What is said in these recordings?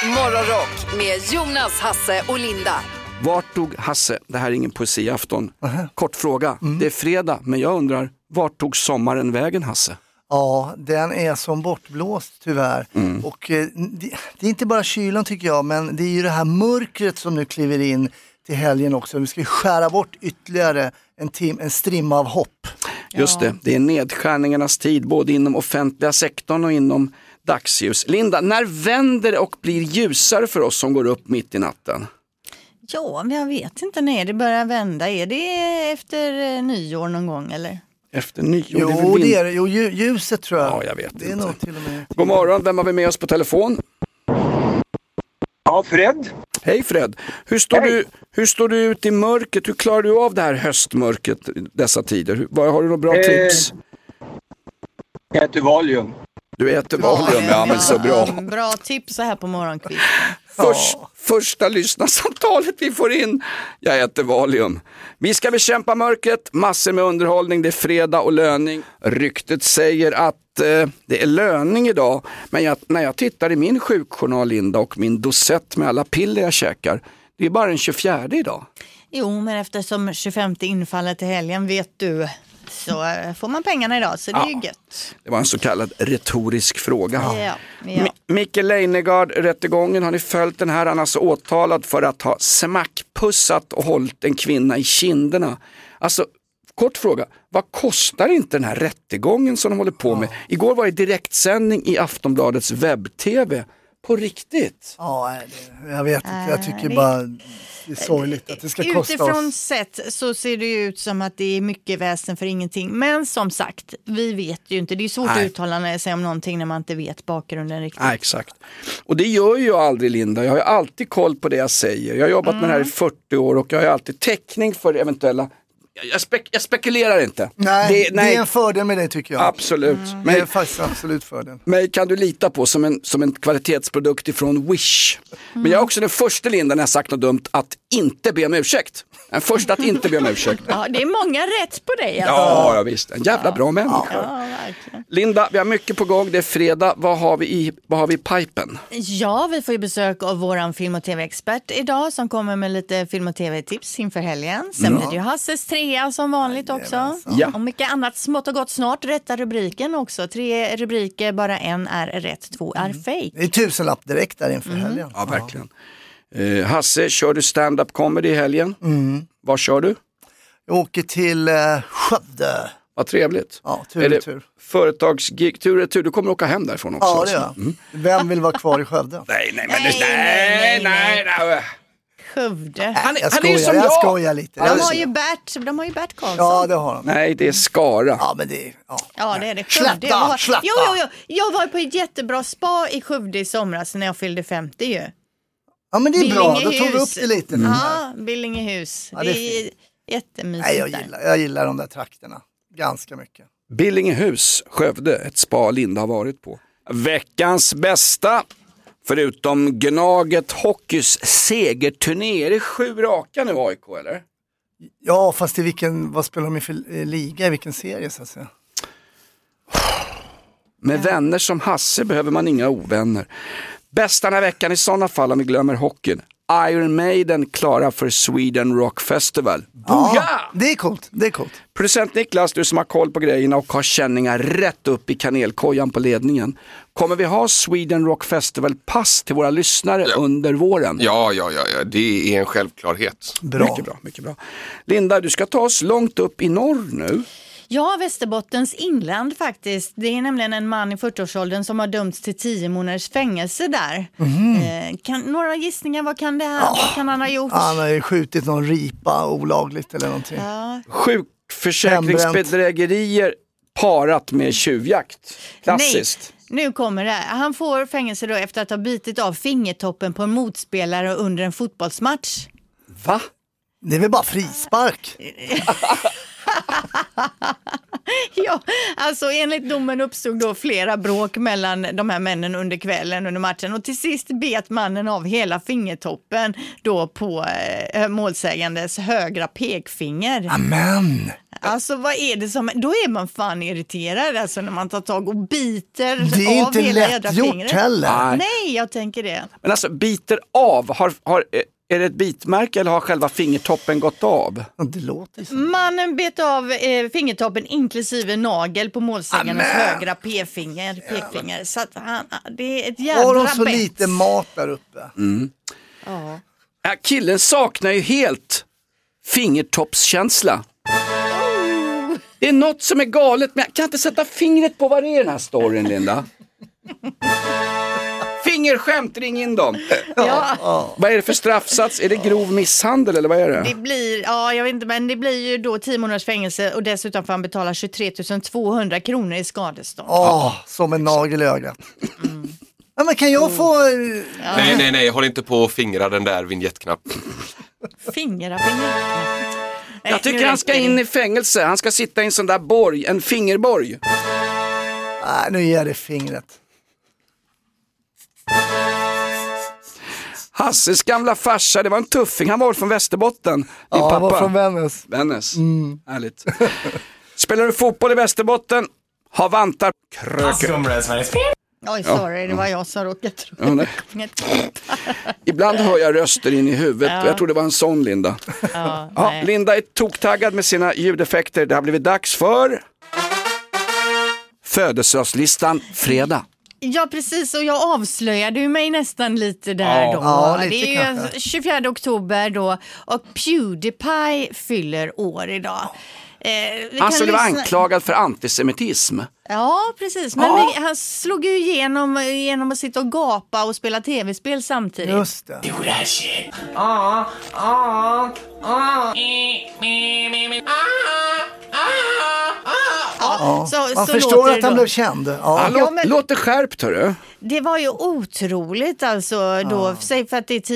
Morgonrock med Jonas, Hasse och Linda. Vart tog Hasse? Det här är ingen poesiafton. Kort fråga. Det är fredag, men jag undrar, vart tog sommaren vägen, Hasse? Ja, den är som bortblåst tyvärr. Och det är inte bara kylan tycker jag, men det är ju det här mörkret som nu kliver in till helgen också. Vi ska skära bort ytterligare en strimma av hopp. Just det är nedskärningarnas tid både inom offentliga sektorn och inom dagsljus. Linda, när vänder det och blir ljusare för oss som går upp mitt i natten? Ja, men jag vet inte när det börjar vända. Är det efter nyår någon gång eller? Efter nyår? Jo, det är det. Jo, ljuset tror jag. Ja, jag vet det är inte. nog till och med. God morgon, vem har vi med oss på telefon? Ja, Fred. Hej Fred. Hur står du ut i mörkret? Hur klarar du av det här höstmörkret dessa tider? Har du några bra tips? Jag äter Valium. Du äter Valium, ja men så bra. Bra tips så här på morgonkvisten. Första lyssnarsamtalet vi får in. Jag äter Valium. Vi ska bekämpa mörkret, massor med underhållning, det är fredag och löning. Ryktet säger att det är löning idag. Men när jag tittar i min sjukjournal, Linda, och min dosett med alla piller jag käkar, det är bara den 24 idag. Jo, men eftersom 25 infallet till helgen vet du, så får man pengarna idag, så det är ju gött. Det var en så kallad retorisk fråga. Ja. Micke Leijnegard, rättegången, har ni följt den här? Han är alltså åtalad för att ha smackpussat och hållit en kvinna i kinderna. Alltså, kort fråga, vad kostar inte den här rättegången som de håller på med? Igår var det direktsändning i Aftonbladets webb-tv. På riktigt? Ja, jag vet inte. Jag tycker bara det är sorgligt att det ska kosta oss. Utifrån sett så ser det ut som att det är mycket väsen för ingenting. Men som sagt, vi vet ju inte. Det är svårt att uttala sig om någonting när man inte vet bakgrunden riktigt. Nej, exakt. Och det gör ju jag aldrig, Linda. Jag har ju alltid koll på det jag säger. Jag har jobbat med det här i 40 år och jag har alltid täckning för eventuella... Jag spekulerar inte. Nej, det är en fördel med det tycker jag. Absolut. Det är faktiskt absolut fördel. Mig kan du lita på som en kvalitetsprodukt ifrån Wish. Men jag är också den första, Linda, när jag sagt något dumt att inte be om ursäkt. Den första att inte be om ursäkt. Ja, det är många rätt på dig. Alltså. Ja, visst. En jävla bra människa. Ja, verkligen. Linda, vi har mycket på gång. Det är fredag. Vad har vi i pipen? Ja, vi får ju besök av våran film- och tv-expert idag som kommer med lite film- och tv-tips inför helgen. Sen blir det ju Hasses 3 som vanligt också. Ja. Och mycket annat smått och gott snart. Rätta rubriken också. 3 rubriker, bara en är rätt, 2 är fake. Det är 1000-lapp direkt där inför helgen. Ja, verkligen. Hasse, kör du stand-up comedy i helgen? Var kör du? Jag åker till Skövde. Vad trevligt. Ja, Är det tur. företagsgig, tur. Du kommer åka hem därifrån också. Ja, det gör jag. Vem vill vara kvar i Skövde? Nej. Skövde. Han är ju som Jag jag. skojar lite. De har ju Bert Karlsson. Ja, det har de. Nej, det är Skara. Ja, men det är... Ja, det är det. Slätta! Jo. Jag var på ett jättebra spa i Skövde i somras när jag fyllde 50 ju. Ja, men det är bra. Då tar vi upp Billingehus. det lite. Ja, Billingehus. Ja, det är det är jättemysigt. Nej, jag gillar de där trakterna. Ganska mycket. Billingehus, Skövde, ett spa Linda har varit på. Veckans bästa, förutom Gnaget Hockeys segerturné. Är det 7 raka nu, AIK, eller? Ja, fast i vad spelar de i för liga? I vilken serie så att säga? Med vänner som Hasse behöver man inga ovänner. Bästa den här veckan i sådana fall, om vi glömmer hockeyn. Iron Maiden klara för Sweden Rock Festival. Ja, det är coolt. Producent Niklas, du som har koll på grejerna och har känningar rätt upp i kanelkojan på ledningen. Kommer vi ha Sweden Rock Festival pass till våra lyssnare under våren? Ja, det är en självklarhet. Bra. Mycket bra. Linda, du ska ta oss långt upp i norr nu. Ja, Västerbottens inland faktiskt. Det är nämligen en man i 40-årsåldern som har dömts till 10 månaders fängelse där. Några gissningar, vad kan han ha gjort? Han har ju skjutit någon ripa olagligt eller någonting. Ja. Sjukförsäkringsbedrägerier parat med tjuvjakt. Klassiskt. Nej, nu kommer det. Han får fängelse då efter att ha bitit av fingertoppen på en motspelare under en fotbollsmatch. Va? Det är väl bara frispark? Ja, alltså enligt domen uppstod då flera bråk mellan de här männen under kvällen under matchen och till sist bet mannen av hela fingertoppen då på målsägandes högra pekfinger. Amen! Alltså vad är det som, då är man fan irriterad alltså när man tar tag och biter Det är av inte hela jädra lätt gjort fingret. heller. Nej, jag tänker det. Men alltså biter av, är det ett bitmärke eller har själva fingertoppen gått av? Det låter så. Mannen bet av fingertoppen inklusive nagel på målsägarnas högra pekfinger. Så att det är ett jävla Har de så bett. lite mat där uppe? Ja. Ja, killen saknar ju helt fingertoppskänsla. Det är något som är galet, men jag kan inte sätta fingret på vad det är den här storyn, Linda. Fingerskämt, ring in dem. Ja. Vad är det för straffsats? Är det grov misshandel eller vad är det? Det blir, jag vet inte, men det blir ju då 10 månaders fängelse och dessutom får han betala 23 200 kronor i skadestånd. Som en nagel i ögat. Ja, men kan jag få... Nej, håll inte på att fingra den där vignettknappen. Fingra. Jag tycker han ska in i fängelse. Han ska sitta i en sån där borg, en fingerborg. Nej, nu ger det fingret. Hasses gamla farsa, det var en tuffing. Han var från Västerbotten. Din Ja, han pappa. var från Vännäs. Vännäs. Härligt. Spelar du fotboll i Västerbotten? Har vantar kröker. Oj, sorry, det var jag som råkade tro. Ja, nej. Ibland hör jag röster in i huvudet. Ja. Jag tror det var en sån, Linda. Ja, Linda är toktaggad med sina ljudeffekter. Det har blivit dags för födelsedagslistan fredag. Ja, precis, och jag avslöjade ju mig nästan lite där då. Ja, lite det är ju kanske. 24 oktober då och PewDiePie fyller år idag. Han skulle vara anklagad för antisemitism. Ja, precis. Men han slog ju igenom att sitta och gapa och spela tv-spel samtidigt. Just det. Man förstår att han blev känd. Ja. Han låter skärpt, hörru. Det var ju otroligt alltså då, säg för att det är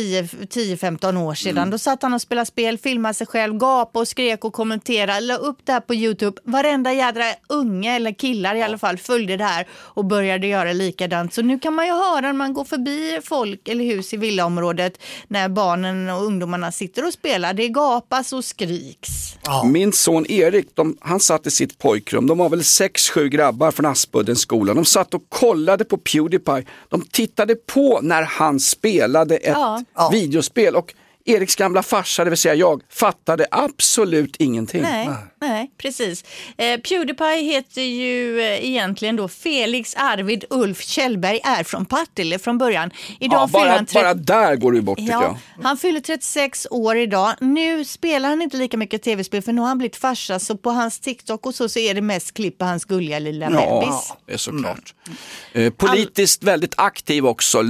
10-15 år sedan. Då satt han och spelade spel, filmade sig själv, gapade och skrek och kommenterade, la upp det här på YouTube. Varenda jädra unge eller killar i alla fall följde det här och började göra likadant. Så nu kan man ju höra när man går förbi folk eller hus i villaområdet när barnen och ungdomarna sitter och spelar. Det gapas och skriks. Min son Erik, han satt i sitt pojkrum. De var väl 6-7 grabbar från Aspuddens skola. De satt och kollade på PewDiePie. De tittade på när han spelade ett videospel och Eriks gamla farsa, det vill säga jag, fattade absolut ingenting. Nej, precis. PewDiePie heter ju egentligen då Felix Arvid Ulf Kjellberg, är från Partille från början. Idag bara där går du bort tycker jag. Han fyller 36 år idag. Nu spelar han inte lika mycket tv-spel för nu har han blivit farsa, så på hans TikTok och så är det mest klipp på hans gulliga lilla bebis. Ja, det är såklart. Politiskt väldigt aktiv också.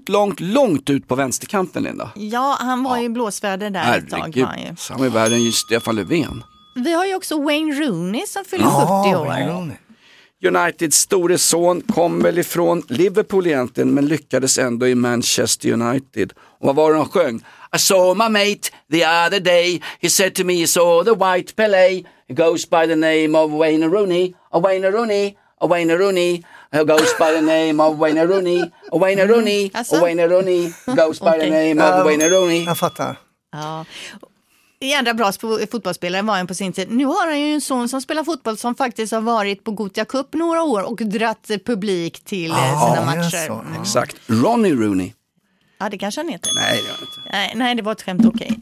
Långt ut på vänsterkanten, Linda. Ja, han var i blåsväder där ett tag. Herregud, han är värre än Stefan Löfven. Vi har ju också Wayne Rooney som fyller 40 år. Wayne Rooney. Uniteds store son kom väl ifrån Liverpool egentligen, men lyckades ändå i Manchester United. Och vad var det de sjöng? I saw my mate the other day. He said to me, he saw the white Pelé. He goes by the name of Wayne Rooney. Wayne Rooney. Wayne Rooney. He goes by the name of Wayne Rooney. Wayne Rooney. Wayne Rooney. Goes by the name of Wayne Rooney. Jag fattar. Ja. Jädra bra fotbollsspelare var han på sin tid. Nu har han ju en son som spelar fotboll som faktiskt har varit på Gothia Cup några år och dratt publik till sina matcher. Exakt. Ronnie Rooney. Ja, det kanske han heter. Nej, det gör han inte. Nej, det var ett skämt, okej.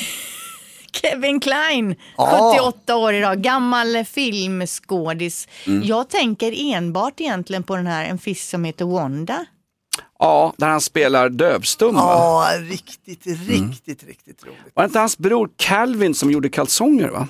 Kevin Kline, 78 år idag, gammal filmskådis. Jag tänker enbart egentligen på en fisk som heter Wanda. Ja, där han spelar dövstum. Ja, riktigt roligt. Var det inte hans bror Calvin som gjorde kalsonger, va?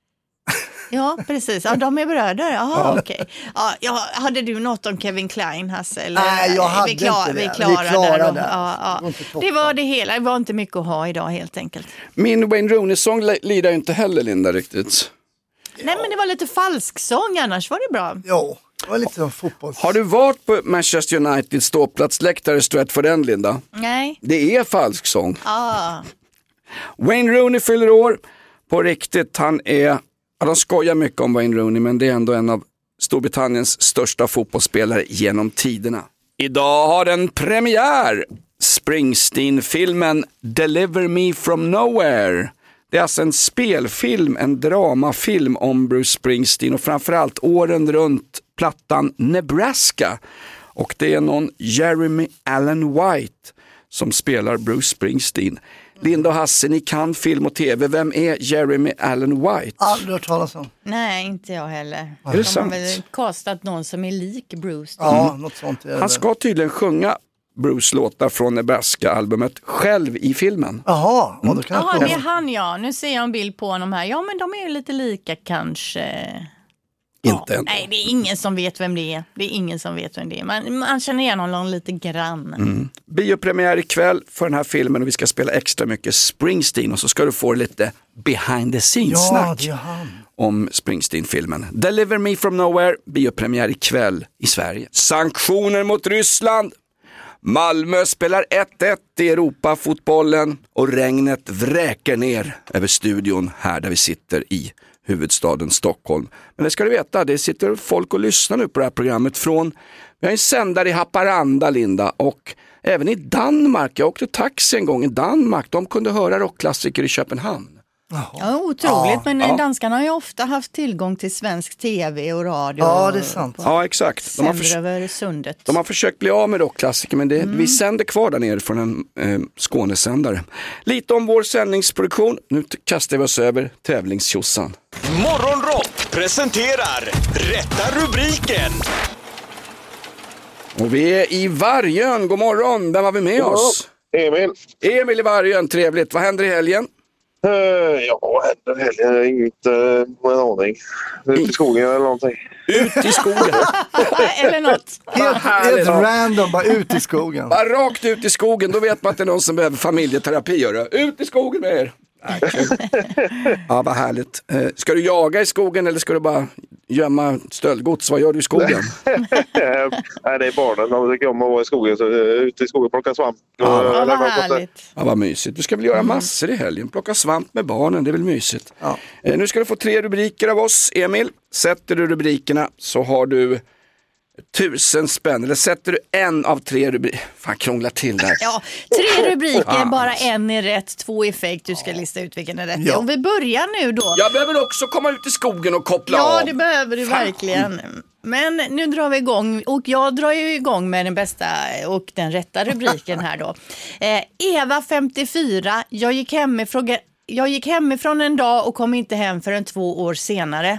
Ja, precis. Ja, de är bröder. Jaha, okej. Ja, hade du något om Kevin Kline, Hasse? Eller? Nej, jag hade inte det. Vi klarar det. Ja. Det var det hela. Det var inte mycket att ha idag helt enkelt. Min Wayne Rooney-sång lider ju inte heller, Linda, riktigt. Nej, men det var lite falsk sång, annars var det bra. Jo, det var lite som fotboll. Har du varit på Manchester United ståplatsläktare Stratford End, Linda? Nej. Det är falsk sång. Ah. Wayne Rooney fyller år på riktigt. Han är Ja, de skojar mycket om Wayne Rooney, men det är ändå en av Storbritanniens största fotbollsspelare genom tiderna. Idag har den premiär. Springsteen-filmen Deliver Me From Nowhere. Det är alltså en spelfilm, en dramafilm om Bruce Springsteen och framförallt åren runt plattan Nebraska. Och det är någon Jeremy Allen White som spelar Bruce Springsteen. Linda och Hasse, ni kan film och tv. Vem är Jeremy Allen White? Aldrig hört talas om. Nej, inte jag heller. Är det sant? De har väl kastat någon som är lik Bruce. Ja, något sånt är det. Han ska tydligen sjunga Bruce låtar från Nebraska-albumet själv i filmen. Jaha, då kan Jaha, jag det är han ja. Nu ser jag en bild på honom här. Ja, men de är ju lite lika kanske. Inte ändå. Nej, det är ingen som vet vem det är. Det är ingen som vet vem det är. Man känner igen honom lite grann. Biopremiär ikväll för den här filmen och vi ska spela extra mycket Springsteen och så ska du få lite behind the scenes-snack det är han. om Springsteen-filmen. Deliver Me From Nowhere, biopremiär ikväll i Sverige. Sanktioner mot Ryssland. Malmö spelar 1-1 i Europafotbollen och regnet vräker ner över studion här där vi sitter i huvudstaden Stockholm. Men det ska du veta, det sitter folk och lyssnar nu på det här programmet från, vi har en sändare i Haparanda, Linda, och även i Danmark. Jag åkte taxi en gång i Danmark, de kunde höra rockklassiker i Köpenhamn. Ja, otroligt, men danskarna har ju ofta haft tillgång till svensk tv och radio. Ja, det är sant. Ja, exakt. Över sundet. De har försökt bli av med rockklassiker, men vi sänder kvar där nere från en Skånesändare. Lite om vår sändningsproduktion. Nu kastar vi oss över tävlingstjossan. Morgonrock presenterar Rätta rubriken. Och vi är i Vargön. God morgon. Vem har vi med oss? Emil i Vargön. Trevligt. Vad händer i helgen? Ja, händer helgen. Inte en aning. Ut i skogen eller någonting. Ut i skogen. Eller något. Helt random, bara ut i skogen. Bara rakt ut i skogen. Då vet man att det är någon som behöver familjeterapi. Göra. Ut i skogen med er. Ja, vad härligt. Ska du jaga i skogen eller ska du bara gömma stöldgods? Vad gör du i skogen? Nej, det är barnen. De tycker om att vara i skogen. Så ute i skogen plocka svamp. Ja, vad härligt. Ja, vad mysigt. Du ska väl göra massor i helgen. Plocka svamp med barnen, det är väl mysigt. Ja. Nu ska du få 3 rubriker av oss, Emil. Sätter du rubrikerna så har du 1000 spänn. Eller sätter du en av 3 rubriker. Fan, krångla till där. Ja, 3 rubriker, bara en är rätt, 2 effekt. Du ska lista ut vilken är rätt. Ja. Om vi börjar nu då. Jag behöver också komma ut i skogen och koppla av. Ja, det behöver du verkligen. Men nu drar vi igång och jag drar ju igång med den bästa och den rätta rubriken här då. Eva 54, jag gick hemifrån en dag och kom inte hem förrän 2 år senare.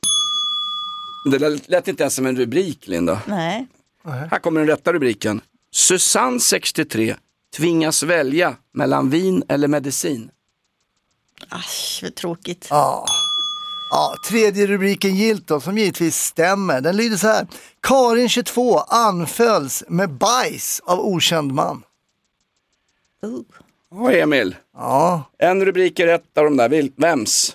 Det lät inte ens som en rubrik, Linda. Nej. Här kommer den rätta rubriken. Susanne 63 tvingas välja mellan vin eller medicin. Asch, vad tråkigt. Ja, tredje rubriken gilt då, som givetvis stämmer. Den lyder så här. Karin 22 anfölls med bajs av okänd man. Ja, Emil. Ja. En rubrik är rätt av de där. Vems?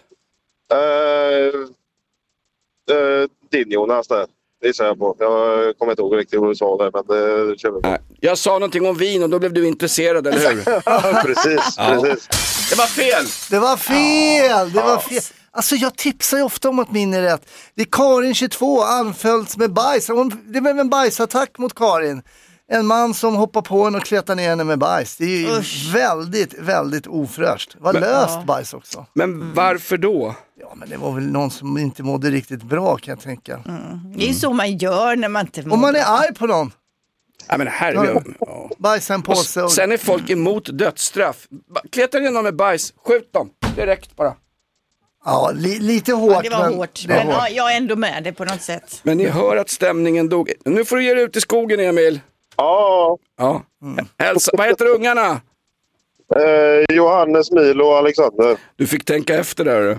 Din Jonas där. Det ser jag på. Jag kommer inte ihåg riktigt vad du sa där, men det kör vi på. Jag sa någonting om vin och då blev du intresserad, eller hur? Precis. Det var fel! Det var fel! Alltså jag tipsar ju ofta om att min är rätt. Det är Karin 22 anfölls med bajs. Det blev en bajsattack mot Karin. En man som hoppar på henne och kletar ner henne med bajs. Det är ju väldigt, väldigt ofräscht. Vad löst bajs också. Men varför då? Ja, men det var väl någon som inte mådde riktigt bra, kan jag tänka. Det är ju så man gör när man inte mår. Om man är arg på någon. Ja, men herregud. Bajsa en påse. Sen är folk emot dödsstraff. Kletar ner någon med bajs, skjut dem. Direkt bara. Ja, lite hårt. Ja, det var hårt. Men hårt. ja, jag är ändå med det på något sätt. Men ni hör att stämningen dog. Nu får du ge dig ut i skogen, Emil. Ja. Hälsa. Vad heter ungarna? Johannes, Milo och Alexander. Du fick tänka efter där.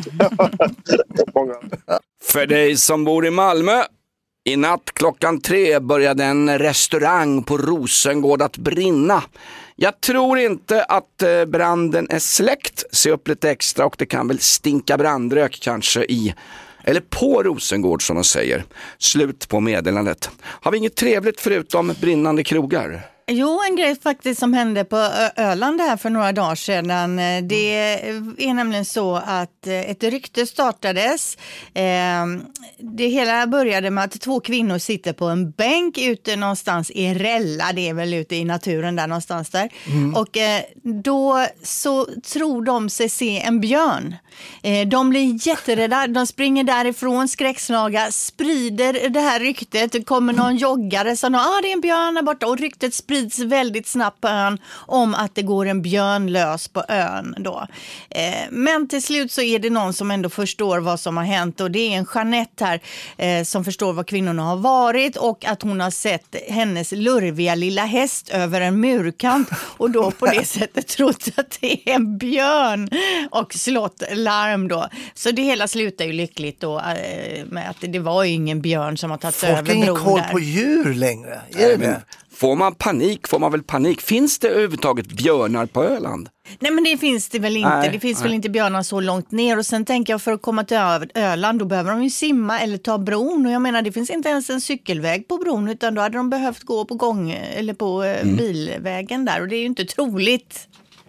För dig som bor i Malmö. I natt klockan 3 började en restaurang på Rosengård att brinna. Jag tror inte att branden är släckt. Se upp lite extra och det kan väl stinka brandrök kanske i eller på Rosengård som de säger. Slut på meddelandet. Har vi inget trevligt förutom brinnande krogar? Jo, en grej faktiskt som hände på Öland här för några dagar sedan. Det är nämligen så att ett rykte startades. Det hela började med att 2 kvinnor sitter på en bänk ute någonstans i Rälla. Det är väl ute i naturen där någonstans där. Och då så tror de sig se en björn. De blir jätterädda. De springer därifrån skräckslaga, sprider det här ryktet. Det kommer någon joggare som det är en björn där borta. Och ryktet sprids väldigt snabbt på ön om att det går en björn lös på ön då. Men till slut så är det någon som ändå förstår vad som har hänt, och det är en Jeanette här som förstår vad kvinnorna har varit och att hon har sett hennes lurviga lilla häst över en murkant och då på det sättet trott att det är en björn och slått larm då. Så det hela slutar ju lyckligt då med att det var ju ingen björn som har tagit över bron där. Folk har ingen koll på djur längre, är det? Får man panik får man väl panik. Finns det överhuvudtaget björnar på Öland? Nej, men det finns det väl inte. Nej, det finns väl inte björnar så långt ner. Och sen tänker jag, för att komma till Öland då behöver de ju simma eller ta bron. Och jag menar, det finns inte ens en cykelväg på bron, utan då hade de behövt gå på gång eller på bilvägen där. Och det är ju inte troligt.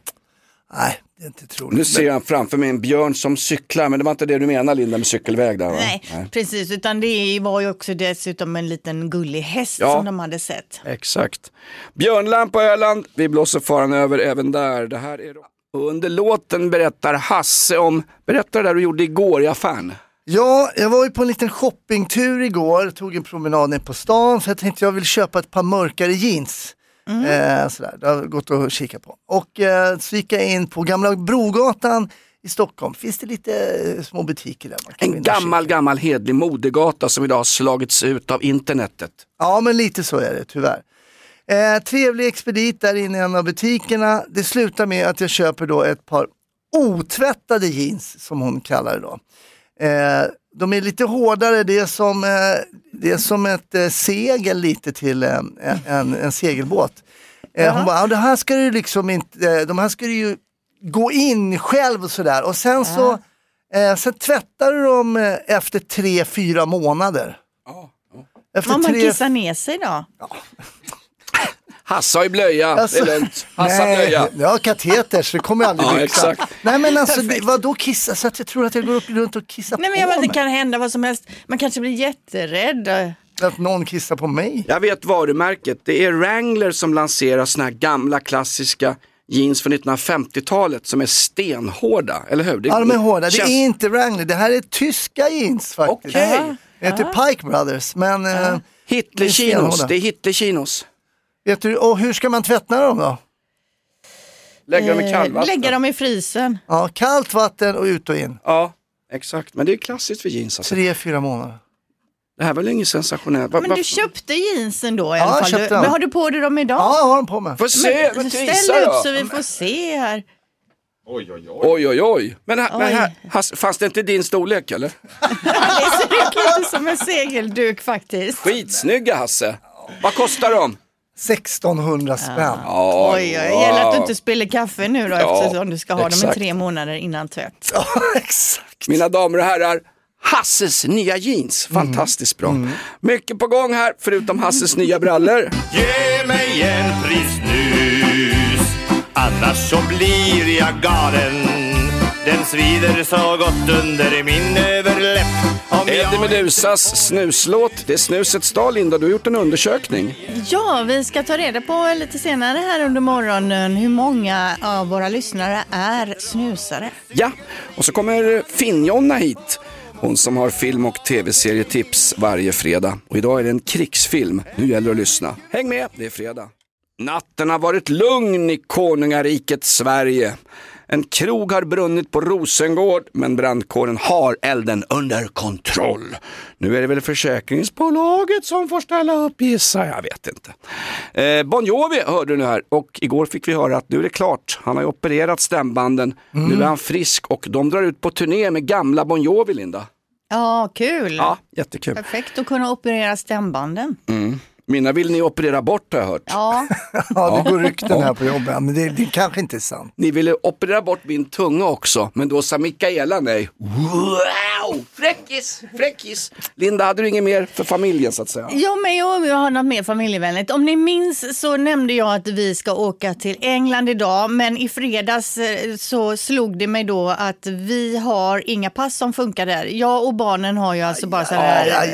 Nej, det är inte troligt. Nu ser jag framför mig en björn som cyklar, men det var inte det du menar, Linda, med cykelväg där, va? Nej, precis, utan det var ju också dessutom en liten gullig häst som de hade sett. Exakt. Björnland på Öland, vi blåser faran över även där. Det här är då. Och under låten berättar Hasse om, berätta det där du gjorde igår i affären. Ja, jag var ju på en liten shoppingtur igår, tog en promenad ner på stan, för jag tänkte jag vill köpa ett par mörkare jeans. Sådär, det har gått att kika på. Och så gick jag in på Gamla Brogatan i Stockholm. Finns det lite små butiker där? Man kan gammal hedlig modegata som idag har slagits ut av internetet. Ja, men lite så är det tyvärr. Trevlig expedit där inne i en av butikerna. Det slutar med att jag köper då ett par otvättade jeans, som hon kallar det då. De är lite hårdare, det är som ett segel lite till en segelbåt. Hon bara, det här ska du liksom inte, de här ska du ju gå in själv och sådär. Och sen så sen tvättar du dem efter 3-4 månader. Efter man kissar ner sig då? Ja. Hasse har ju blöja, det är lugnt. Hasse har blöja. Ja, kateter, så det kommer aldrig bli exakt. Nej, men alltså, vadå kissa? Så att jag tror att jag går upp runt och kissar på mig. Nej, men det kan hända vad som helst. Man kanske blir jätterädd. Att någon kissar på mig. Jag vet varumärket. Det är Wrangler som lanserar såna här gamla klassiska jeans från 1950-talet som är stenhårda, eller hur? Ja, de är hårda. Det är inte Wrangler. Det här är tyska jeans faktiskt. Okej. Det heter Pike Brothers, men Hitler-chinos. Det är Hitler-chinos. Vet du, och hur ska man tvätta dem då? Lägga dem i kallvatten. Lägga dem i frysen. Ja, kallt vatten och ut och in. Ja, exakt. Men det är klassiskt för jeans. Alltså. 3-4 månader. Det här är väl inget sensationellt. Men du köpte jeansen då i alla fall. Men har du på dig dem idag? Ja, jag har dem på mig. Får se, men ställ upp så vi får se här. Oj. Men här, fanns det inte din storlek, eller? Det ser lite som en segelduk faktiskt. Skitsnygga, Hasse. Vad kostar de? 1600 spänn. Oj, gäller att du inte spiller kaffe nu då, eftersom du ska ha dem i 3 månader innan tvätt. Ja, exakt. Mina damer och herrar, Hasses nya jeans. Fantastiskt bra. Mycket på gång här, förutom Hasses nya brallor. Ge mig en prissnus, annars så blir jag galen. Den svider så gott under min överläpp. Eddie Medusas snuslåt. Det är snusets dag, Linda. Du har gjort en undersökning. Ja, vi ska ta reda på lite senare här under morgonen hur många av våra lyssnare är snusare. Ja, och så kommer Finn-Jonna hit. Hon som har film- och tv-serietips varje fredag. Och idag är det en krigsfilm. Nu gäller det att lyssna. Häng med, det är fredag. Natten har varit lugn i konungariket Sverige. En krog har brunnit på Rosengård, men brandkåren har elden under kontroll. Nu är det väl försäkringsbolaget som får ställa upp, gissa, jag vet inte. Bon Jovi hörde du nu här, och igår fick vi höra att nu är det klart. Han har ju opererat stämbanden, nu är han frisk och de drar ut på turné med gamla Bon Jovi, Linda. Ja, kul. Ja, jättekul. Perfekt att kunna operera stämbanden. Mina vill ni operera bort har jag hört. Ja. Ja, det går rykten här på jobbet, men det kanske inte är sant. Ni ville operera bort min tunga också, men då sa Mikaela nej. Wow! Fräckis! Linda, hade du inget mer för familjen så att säga? Ja, men jag har något mer familjevänligt. Om ni minns så nämnde jag att vi ska åka till England idag, men i fredags så slog det mig då att vi har inga pass som funkar där. Jag och barnen har ju alltså bara så här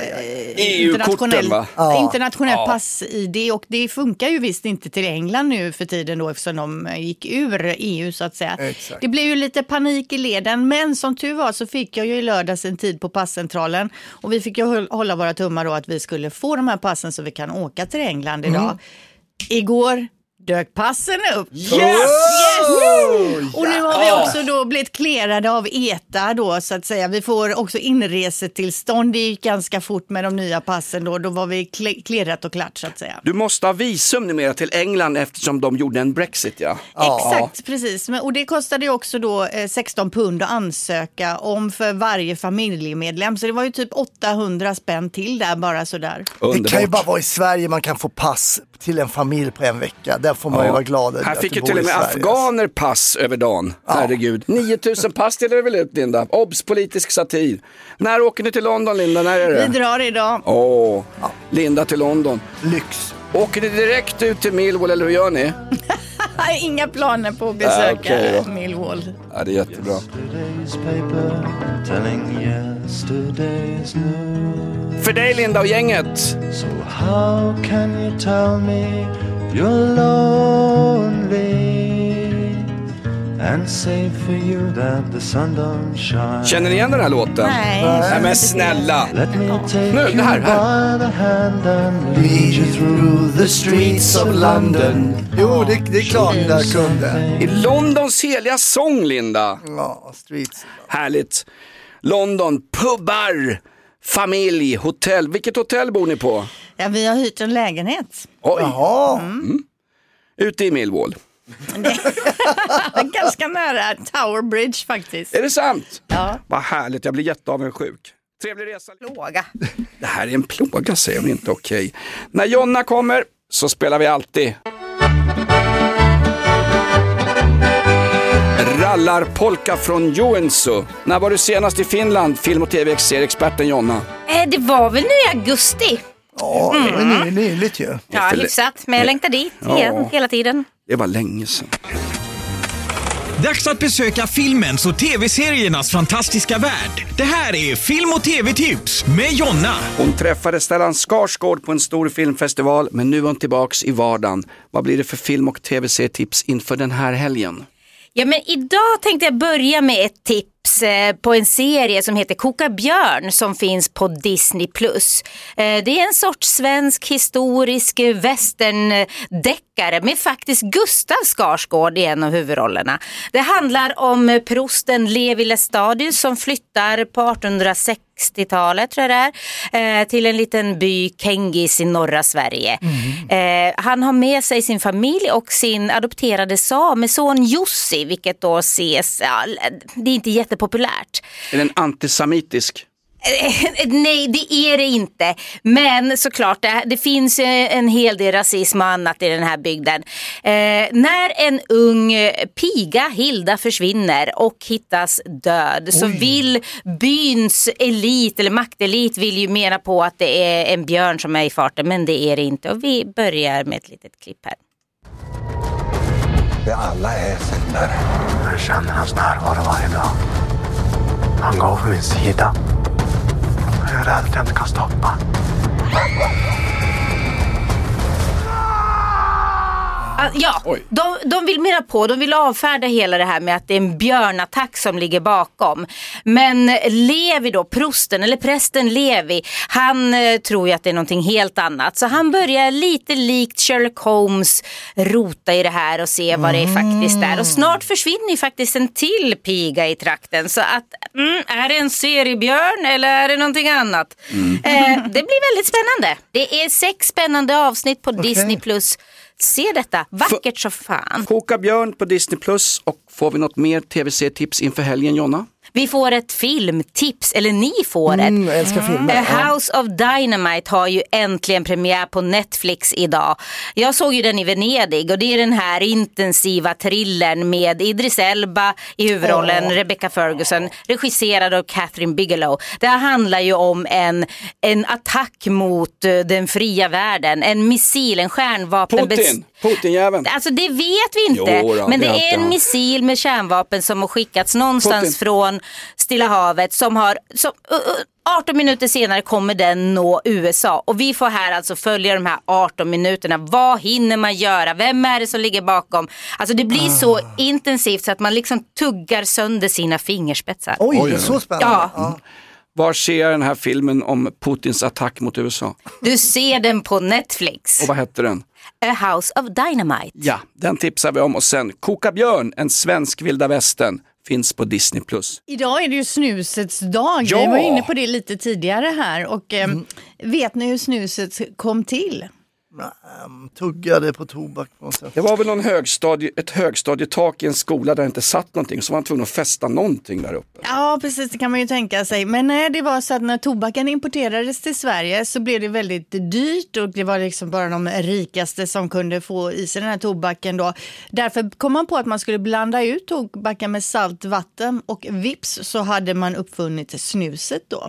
internationell pass-ID, och det funkar ju visst inte till England nu för tiden då, eftersom de gick ur EU så att säga. Exakt. Det blev ju lite panik i leden, men som tur var så fick jag ju i lördags en tid på passcentralen, och vi fick ju hålla våra tummar då att vi skulle få de här passen så vi kan åka till England idag. Igår dök passen upp. Yes! Och nu har vi också då blivit klerade av ETA då, så att säga. Vi får också inresetillstånd. Det gick ganska fort med de nya passen då. Då var vi klerat och klart så att säga. Du måste ha visum numera till England eftersom de gjorde en Brexit, ja. Exakt, precis. Och det kostade ju också då 16 pund att ansöka om för varje familjemedlem. Så det var ju typ 800 spänn till där bara sådär. Det kan ju bara vara i Sverige man kan få pass till en familj på en vecka. Där får man ju vara glad. Här fick ju till och med afghaner pass över dagen. Herregud. 9000 pass till det väl ut, Linda. Obs, politisk satir. När åker ni till London, Linda? När är det? Vi drar idag. Linda till London. Lyx. Åker ni direkt ut till Millwall eller hur gör ni? Inga planer på att besöka Millwall. Ja, det är jättebra. För dig, Linda och gänget. So how can you tell me you're lonely and say for you that the sun don't shine? Känner ni igen den här låten? Nej. Men snälla. Let me take Nu, you det här. by the hand and lead you through the streets of London. Jo, det är klart där kunde. I Londons heliga sång, Linda. Ja, streets. Härligt. London, pubbar, familj, hotell. Vilket hotell bor ni på? Ja, vi har hyrt en lägenhet. Oj. Jaha. Ute i Millwall. Ganska nära Tower Bridge faktiskt. Är det sant? Ja. Vad härligt, jag blir jätteavundsjuk. Trevlig resa. Plåga. Det här är en plåga, säger hon inte. Okej. När Jonna kommer så spelar vi alltid Rallarpolka från Joensuu. När var du senast i Finland, film- och tv-experten Jonna? Det var väl nu i augusti. Ja, det var nyligt ju. Ja, hyfsat. Men jag längtar dit igen hela tiden. Det var länge sedan. Dags att besöka filmens och tv-seriernas fantastiska värld. Det här är Film- och tv-tips med Jonna. Hon träffade Stellan Skarsgård på en stor filmfestival, men nu är hon tillbaks i vardagen. Vad blir det för film- och tv-serietips inför den här helgen? Ja, men idag tänkte jag börja med ett tips på en serie som heter Koka Björn som finns på Disney+. Det är en sorts svensk historisk westerndeckare med faktiskt Gustav Skarsgård i en av huvudrollerna. Det handlar om prosten Levi Lestadius som flyttar på 1860-talet tror jag det är, till en liten by Kengis i norra Sverige. Han har med sig sin familj och sin adopterade sameson Jussi, vilket då ses, det är inte jättepopulärt. Är den antisemitisk? Nej, det är det inte. Men såklart, det finns en hel del rasism och annat i den här bygden. När en ung piga, Hilda, försvinner och hittas död så vill byns elit, eller maktelit, vill ju mena på att det är en björn som är i farten, men det är det inte. Och vi börjar med ett litet klipp här. Vi alla är syndare. Jag känner hans närvaro varje dag. Han går på min sida. Jag är rädd att jag inte kan stoppa. Ja, de vill mena på, de vill avfärda hela det här med att det är en björnattack som ligger bakom. Men Levi då, prästen Levi, han tror ju att det är någonting helt annat. Så han börjar lite likt Sherlock Holmes rota i det här och se vad det faktiskt är. Och snart försvinner ju faktiskt en till piga i trakten. Så att, är det en seriebjörn eller är det någonting annat? Det blir väldigt spännande. Det är 6 spännande avsnitt på Disney+. Se detta, vackert så fan. Koka Björn på Disney+. Och får vi något mer tv-tips inför helgen, Jonna? Vi får ett filmtips, eller ni får ett. Jag älskar filmer. House of Dynamite har ju äntligen premiär på Netflix idag. Jag såg ju den i Venedig och det är den här intensiva thrillern med Idris Elba i huvudrollen, Rebecca Ferguson, regisserad av Catherine Bigelow. Det här handlar ju om en attack mot den fria världen, en missil, en kärnvapen. Putin-jäveln. Alltså det vet vi inte, men det är en missil med kärnvapen som har skickats någonstans från Stilla havet som 18 minuter senare kommer den nå USA och vi får här alltså följa de här 18 minuterna. Vad hinner man göra? Vem är det som ligger bakom? Alltså det blir så intensivt så att man liksom tuggar sönder sina fingerspetsar. Oj, så spännande. Ja. Var ser jag den här filmen om Putins attack mot USA? Du ser den på Netflix. Och vad heter den? A House of Dynamite. Ja, den tipsar vi om och sen Koka björn, en svensk vilda västern, finns på Disney+. Idag är det ju snusets dag. Ja. Vi var inne på det lite tidigare här och vet ni hur snuset kom till? Tuggade på tobak på något sätt. Det var väl ett högstadietak i en skola där det inte satt någonting, så var man tvungen att fästa någonting där uppe. Ja, precis, det kan man ju tänka sig. Men nej, det var så att när tobaken importerades till Sverige så blev det väldigt dyrt och det var liksom bara de rikaste som kunde få i sig den här tobaken då. Därför kom man på att man skulle blanda ut tobaken med salt vatten och vips så hade man uppfunnit snuset då.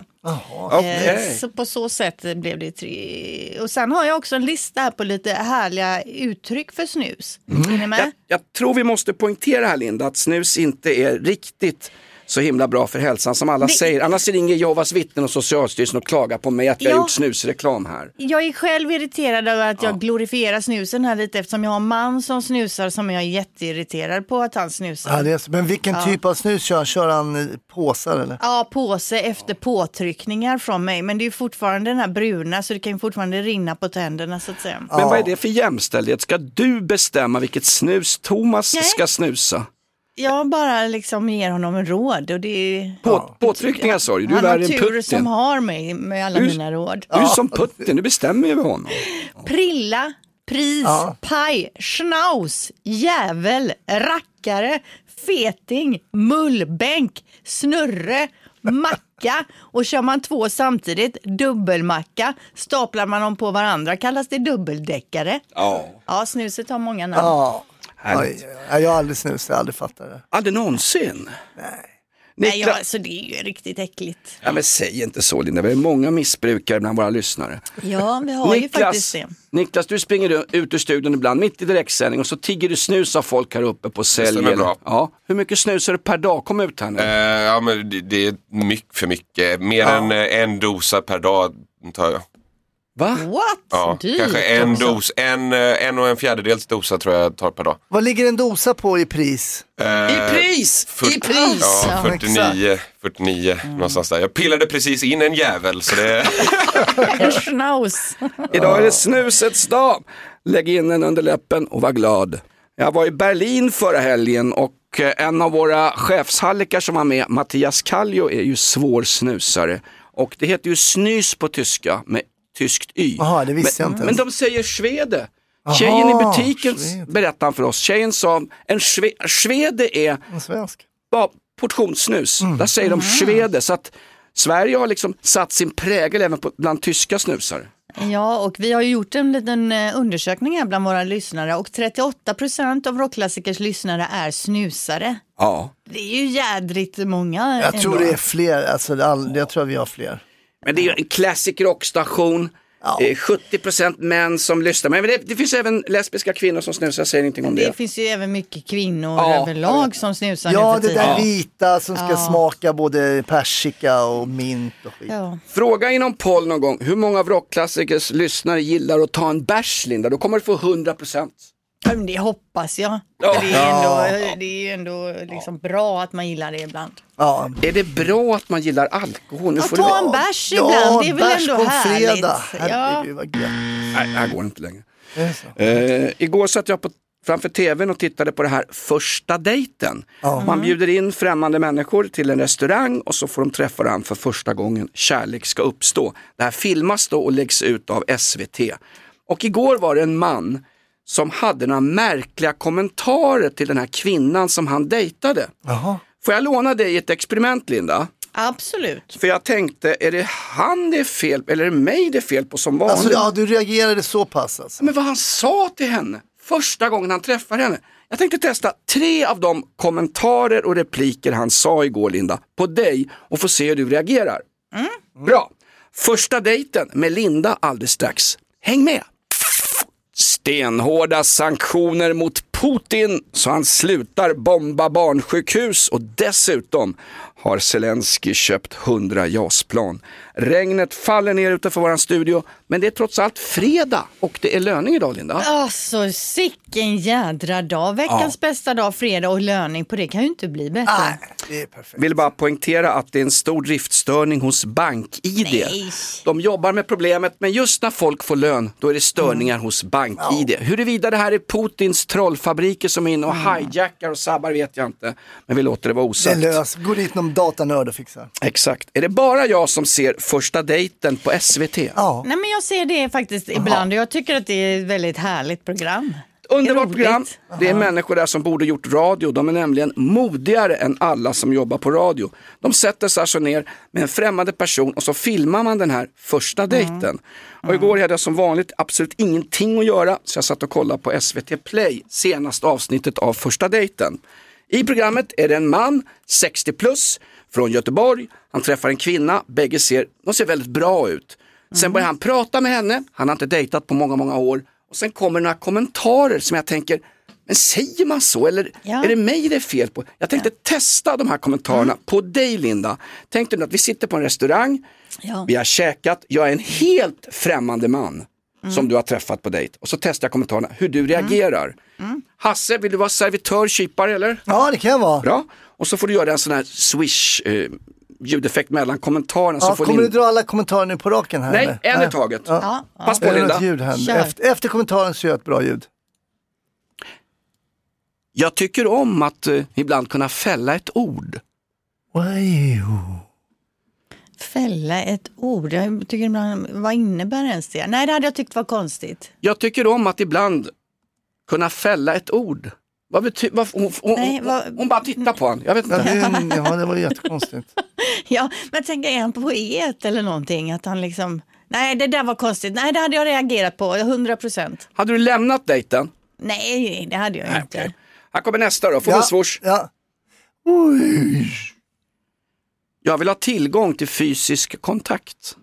Så på så sätt blev det 3. Och sen har jag också en lista här på lite härliga uttryck för snus. Är ni med? Jag tror vi måste poängtera här, Linda, att snus inte är riktigt så himla bra för hälsan som alla säger. Annars ringer Jehovas vittnen och Socialstyrelsen och klagar på mig att jag har gjort snusreklam här. Jag är själv irriterad över att jag glorifierar snusen här lite eftersom jag har en man som snusar som jag är jätteirriterad på att han snusar. Ja, det är så. Men vilken typ av snus kör han? Påsar eller? Ja, påse efter påtryckningar från mig. Men det är ju fortfarande den här bruna så det kan ju fortfarande rinna på tänderna så att säga. Men vad är det för jämställdhet? Ska du bestämma vilket snus Thomas ska snusa? Jag bara liksom ger honom en råd och det är... Påtryckningar sa du, du är värre än Putin. som har mig med alla mina råd. Du är som Putin, du bestämmer över honom. Prilla, pris, paj, schnaus, jävel, rackare, feting, mullbänk, snurre, macka och kör man 2 samtidigt, dubbelmacka, staplar man dem på varandra kallas det dubbeldäckare. Ja, snuset har många namn. Jag har aldrig snusat, jag har aldrig fattat det. Aldrig någonsin? Nej, alltså det är ju riktigt äckligt. Ja, men säg inte så, Linda. Vi har många missbrukare bland våra lyssnare. Ja, vi har ju faktiskt det. Niklas, du springer ut ur studion ibland mitt i direktsändning och så tigger du snus av folk här uppe på sälj. Ja. Hur mycket snus är det per dag? Kom ut här nu. Ja, men det är mycket för mycket. Mer än en dosa per dag tar jag. Va? What? Ja, kanske en dos, en och en fjärdedels dosa tror jag tar per dag. Vad ligger en dosa på i pris? I pris! Ja, 49 någonstans där. Jag pillade precis in en jävel så det... En schnaus. Idag är det snusets dag. Lägg in den under läppen och var glad. Jag var i Berlin förra helgen och en av våra chefshallikar som var med, Mattias Kallio, är ju svår snusare. Och det heter ju snus på tyska med tyskt y. Aha, det visste jag inte. Men de säger svede. Tjejen i butiken berättade för oss. Tjejen sa en svede är en svensk. Portionssnus. Där säger de svede. Så att Sverige har liksom satt sin prägel även bland tyska snusare. Ja, och vi har ju gjort en liten undersökning här bland våra lyssnare och 38% av rockklassikers lyssnare är snusare. Ja. Det är ju jädrigt många. Jag tror det är fler, alltså jag tror vi har fler. Men det är ju en classic rockstation. 70% män som lyssnar. Men det finns även lesbiska kvinnor som snusar, säger ingenting om det. Det finns ju även mycket kvinnor överlag som snusar. Ja, det där vita som ska smaka både persika och mint och skit. Ja. Fråga inom poll någon gång, hur många av rockklassikers lyssnare gillar att ta en bärs, Linda? Då kommer du få 100%. Men det hoppas jag. Det är ju ändå liksom bra att man gillar det ibland. Ja. Är det bra att man gillar alkohol? Nu får ta en bärs ibland, det är väl ändå härligt. Fredag. Herregud, vad gött. Nej, det här går inte längre. Igår satt jag framför tvn och tittade på det här första dejten. Man bjuder in främmande människor till en restaurang och så får de träffa varandra för första gången. Kärlek ska uppstå. Det här filmas då och läggs ut av SVT. Och igår var det en man som hade några märkliga kommentarer till den här kvinnan som han dejtade. Får jag låna dig i ett experiment, Linda? Absolut. För jag tänkte, är det han det är fel eller är det mig det är fel på som vanligt? Alltså, ja, du reagerade så pass alltså. Men vad han sa till henne första gången han träffade henne. Jag tänkte testa 3 av de kommentarer och repliker han sa igår, Linda, på dig och få se hur du reagerar. Bra. Första dejten med Linda alldeles strax. Häng med. Stenhårda sanktioner mot Putin så han slutar bomba barnsjukhus och dessutom har Zelensky köpt 100 JAS-plan. Regnet faller ner utanför våran studio, men det är trots allt fredag och det är löning idag, Linda. Alltså, sicken jädra dag. Veckans bästa dag, fredag, och löning på det kan ju inte bli bättre. Nej, det är perfekt. Vill bara poängtera att det är en stor driftstörning hos BankID. Nej. De jobbar med problemet, men just när folk får lön, då är det störningar hos BankID. Huruvida det här är Putins trollfabriker som är inne och hijackar och sabbar vet jag inte. Men vi låter det vara osagt. Det lös. Gå dit någon datanörd och fixa. Exakt. Är det bara jag som ser första dejten på SVT? Ja. Nej, men jag ser det faktiskt ibland och jag tycker att det är ett väldigt härligt program. Underbart program. Det är människor där som borde gjort radio. De är nämligen modigare än alla som jobbar på radio. De sätter sig alltså ner med en främmande person och så filmar man den här första dejten. Och igår hade jag som vanligt absolut ingenting att göra, så jag satt och kollade på SVT Play, senaste avsnittet av första dejten. I programmet är det en man, 60 plus, från Göteborg. Han träffar en kvinna, bägge ser väldigt bra ut. Sen börjar han prata med henne, han har inte dejtat på många, många år. Och sen kommer några kommentarer som jag tänker, men säger man så eller är det mig det är fel på? Jag tänkte testa de här kommentarerna på dig, Linda. Tänkte att vi sitter på en restaurang, vi har käkat, jag är en helt främmande man som du har träffat på dejt. Och så testar jag kommentarerna, hur du reagerar. Hasse, vill du vara servitör, kypare eller? Ja, det kan jag vara. Bra, och så får du göra en sån här swish ljudeffekt mellan kommentarerna. Ja, kommer du dra alla kommentarer nu på raken här? Nej, en i taget. Pass på, Linda. Ljud här. Efter kommentaren så gör jag ett bra ljud. Jag tycker om att ibland kunna fälla ett ord. Fälla ett ord? Jag tycker ibland, vad innebär ens det? Nej, det hade jag tyckt var konstigt. Jag tycker om att ibland kunna fälla ett ord. Vad betyder hon bara tittar på honom. Jag vet inte. Ja, det var jättekonstigt. Ja, men tänk, är han poet eller någonting? Att han liksom, nej, det där var konstigt. Nej, det hade jag reagerat på, 100%. Hade du lämnat dejten? Nej, det hade jag inte. Okay. Här kommer nästa då, får vi svors. Ja. Jag vill ha tillgång till fysisk kontakt.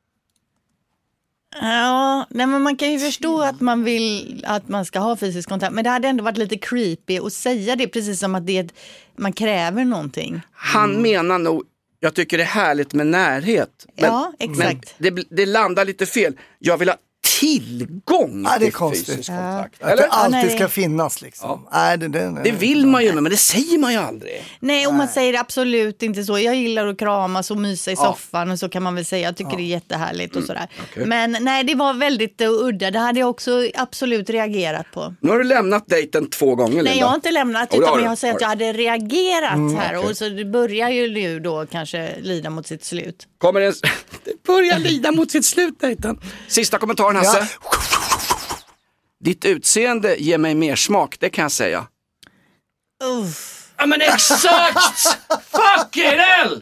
Ja, nej, men man kan ju förstå att man vill att man ska ha fysisk kontakt. Men det hade ändå varit lite creepy att säga det, precis som att man kräver någonting. Han menar nog, jag tycker det är härligt med närhet. Men, ja, exakt. Men det landar lite fel. Jag vill ha tillgång till fysisk kontakt. Att det alltid ska finnas liksom. Nej, det vill man ju, men det säger man ju aldrig. Nej, och man säger absolut inte så. Jag gillar att kramas och mysa i soffan och så kan man väl säga. Jag tycker det är jättehärligt och sådär. Okay. Men nej, det var väldigt udda. Det hade jag också absolut reagerat på. Nu har du lämnat dejten 2 gånger, Linda. Nej, jag har inte lämnat, utan jag har sagt att jag hade reagerat här. Okay. Och så det börjar ju nu då kanske lida mot sitt slut. Det börjar lida mot sitt slut, dejten. Sista kommentaren, Hasse. Ja. Ditt utseende ger mig mer smak, det kan jag säga. Ja, men exakt! Fucking hell!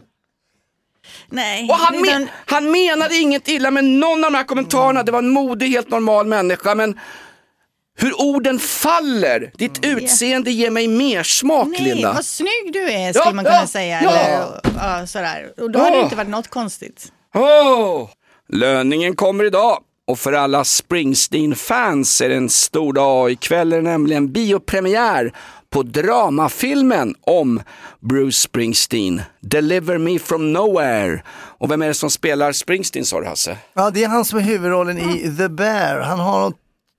Nej. Och han menade inget illa med någon av de här kommentarerna. Det var en modig, helt normal människa. Men hur orden faller. Ditt utseende ger mig mer smak, Linda. Nej, vad snygg du är, skulle man kunna säga. Eller, sådär. Och då hade det inte varit något konstigt. Löningen kommer idag. Och för alla Springsteen-fans är det en stor dag. Ikväll är det nämligen biopremiär på dramafilmen om Bruce Springsteen, Deliver Me From Nowhere. Och vem är det som spelar Springsteen, sa du, Hasse? Ja, det är han som är huvudrollen i The Bear. Han har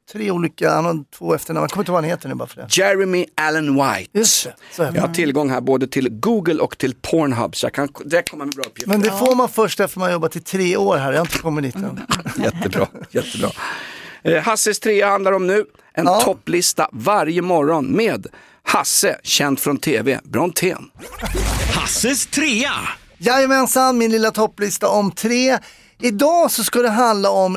2 efternamn. Jag kommer inte ihåg vad han heter nu bara för det. Jeremy Allen White. Just det. Jag har tillgång här både till Google och till Pornhub, så jag kan direkt komma med bra uppgifter. Men det får man först efter man jobbat i 3 år här. Jag har inte kommit dit än. Jättebra. Hasses 3 handlar om nu. En topplista varje morgon med Hasse, känd från TV, Brontén. Hasses 3. Jajamensan, min lilla topplista om 3. Idag så ska det handla om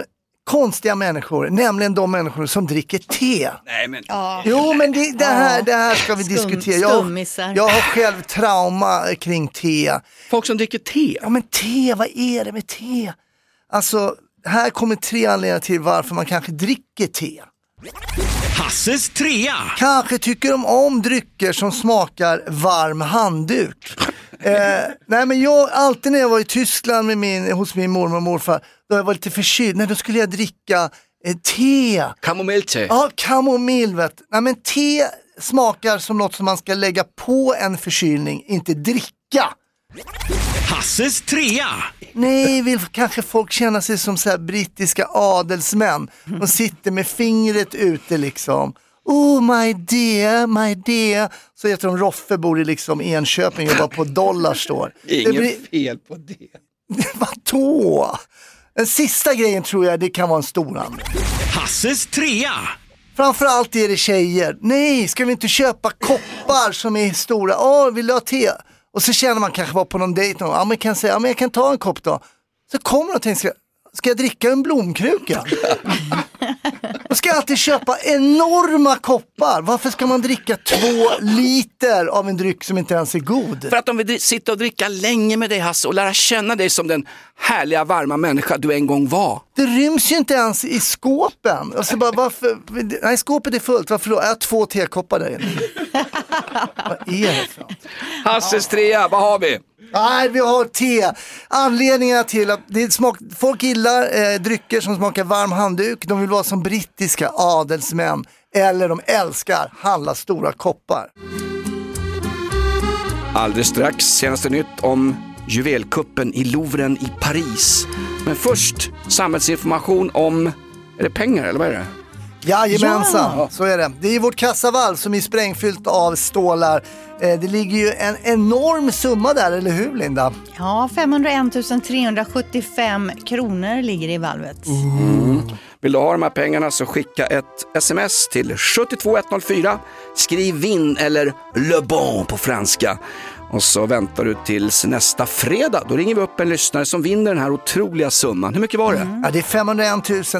konstiga människor, nämligen de människor som dricker te. Nej, men... Jo, men det här ska vi diskutera. Jag har själv trauma kring te. Folk som dricker te? Ja, men te, vad är det med te? Alltså, här kommer 3 anledningar till varför man kanske dricker te. Hasses trea. Kanske tycker de om drycker som smakar varm handduk. Nej, men alltid när jag var i Tyskland hos min mormor och morfar, då jag var lite förkyld. Nej, då skulle jag dricka te. Kamomillte. Ja, kamomill, vet. Nej, men te smakar som något som man ska lägga på en förkylning, inte dricka. Hasses trea. Nej, vill kanske folk känna sig som så här brittiska adelsmän. De sitter med fingret ute liksom. Oh my dear. Så heter de Roffe, bor i liksom Enköping och jobbar på Dollar står. Inget fel på det. Vadå? Den sista grejen tror jag det kan vara en stor anledning. Hasses trea. Framförallt är det tjejer. Nej, ska vi inte köpa koppar som är stora? Vill du ha te? Och så känner man kanske vara på någon dejt. Ja, men kan säga, jag kan ta en kopp då. Så kommer de och tänker, ska jag dricka en blomkruka? Då ska jag alltid köpa enorma koppar. Varför ska man dricka 2 liter av en dryck som inte ens är god? För att de vill sitta och dricka länge med dig, Hasse, och lära känna dig som den härliga, varma människa du en gång var. Det ryms ju inte ens i skåpen. Och så bara, varför? Nej, skåpet är fullt. Varför då? Jag har 2 tekoppar där inne. Vad är det för något? Hasses trea, vad har vi? Nej, vi har te. Anledningar till att folk gillar drycker som smakar varm handduk. De vill vara som brittiska adelsmän. Eller de älskar handla stora koppar. Alldeles strax senaste nytt om juvelkuppen i Louvren i Paris. Men först samhällsinformation om, är det pengar eller vad är det? Jajamensan, så är det. Det är vårt kassavalv som är sprängfyllt av stålar. Det ligger ju en enorm summa där, eller hur Linda? Ja, 501 375 kronor ligger i valvet. Vill du ha de här pengarna så skicka ett sms till 72104. Skriv vinn eller le bon på franska. Och så väntar du tills nästa fredag. Då ringer vi upp en lyssnare som vinner den här otroliga summan. Hur mycket var det? Ja, det är 501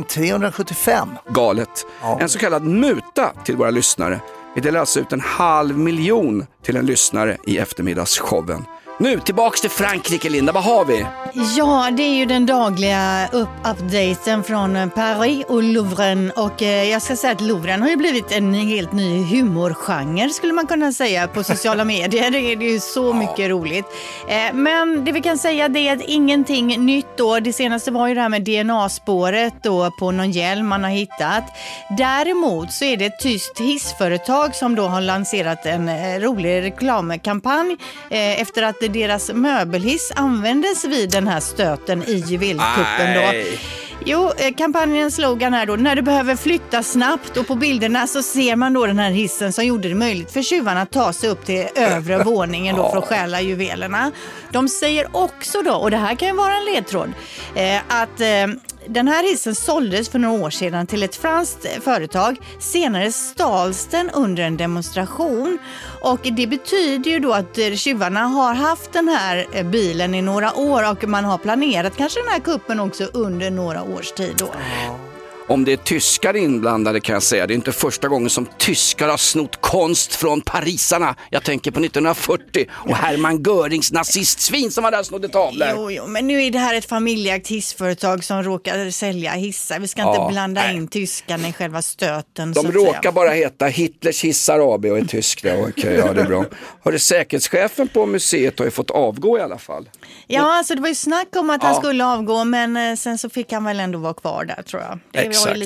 375. Galet. Ja. En så kallad muta till våra lyssnare. Vi delar alltså ut 500 000 till en lyssnare i eftermiddagsshowen. Nu tillbaks till Frankrike, Linda. Vad har vi? Ja, det är ju den dagliga updaten från Paris och Louvren. Och jag ska säga att Louvren har ju blivit en helt ny humorgenre, skulle man kunna säga, på sociala medier. Det är ju så mycket roligt. Men det vi kan säga det är att ingenting nytt då. Det senaste var ju det här med DNA-spåret då på någon hjälm man har hittat. Däremot så är det ett tyskt hissföretag som då har lanserat en rolig reklamkampanj efter att deras möbelhiss användes vid den här stöten i juvelkuppen då. Jo, kampanjens slogan är då: när du behöver flytta snabbt, och på bilderna så ser man då den här hissen som gjorde det möjligt för tjuvarna att ta sig upp till övre våningen då för att stjäla juvelerna. De säger också då, och det här kan ju vara en ledtråd, att den här hissen såldes för några år sedan till ett franskt företag. Senare stals den under en demonstration. Och det betyder ju då att tjuvarna har haft den här bilen i några år och man har planerat kanske den här kuppen också under några års tid då. Om det är tyskar inblandade kan jag säga, det är inte första gången som tyskar har snott konst från parisarna. Jag tänker på 1940 och Hermann Görings nazistsvin som var där och snodde tavlor. Jo, men nu är det här ett familjeägt hissföretag som råkar sälja hissar. Vi ska inte blanda in tyskarna i själva stöten. De råkar bara heta Hitlers hissar AB och är tysk. Okej, ja, det är bra. Hörde säkerhetschefen på museet har ju fått avgå i alla fall. Ja, alltså det var ju snack om att han skulle avgå, men sen så fick han väl ändå vara kvar där, tror jag. Det var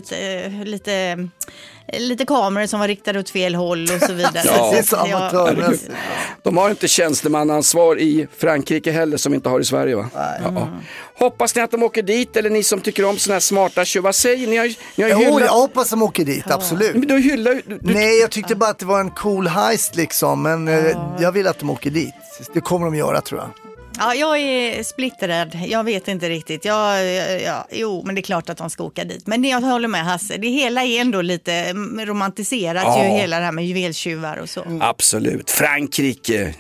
ju lite kameror som var riktade åt fel håll och så vidare. De har inte tjänstemannaansvar i Frankrike heller, som vi inte har i Sverige, va? Hoppas ni att de åker dit, eller ni som tycker om såna här smarta tjuvar? Vad säger ni? Jag hoppas att de åker dit, absolut. Men du Nej, jag tyckte bara att det var en cool heist liksom, men jag vill att de åker dit. Det kommer de göra, tror jag. Ja, jag är splittrad. Jag vet inte riktigt. Jo, men det är klart att de ska åka dit. Men jag håller med Hasse. Det hela är ändå lite romantiserat ju, hela det här med juveltjuvar och så. Absolut. Frankrike,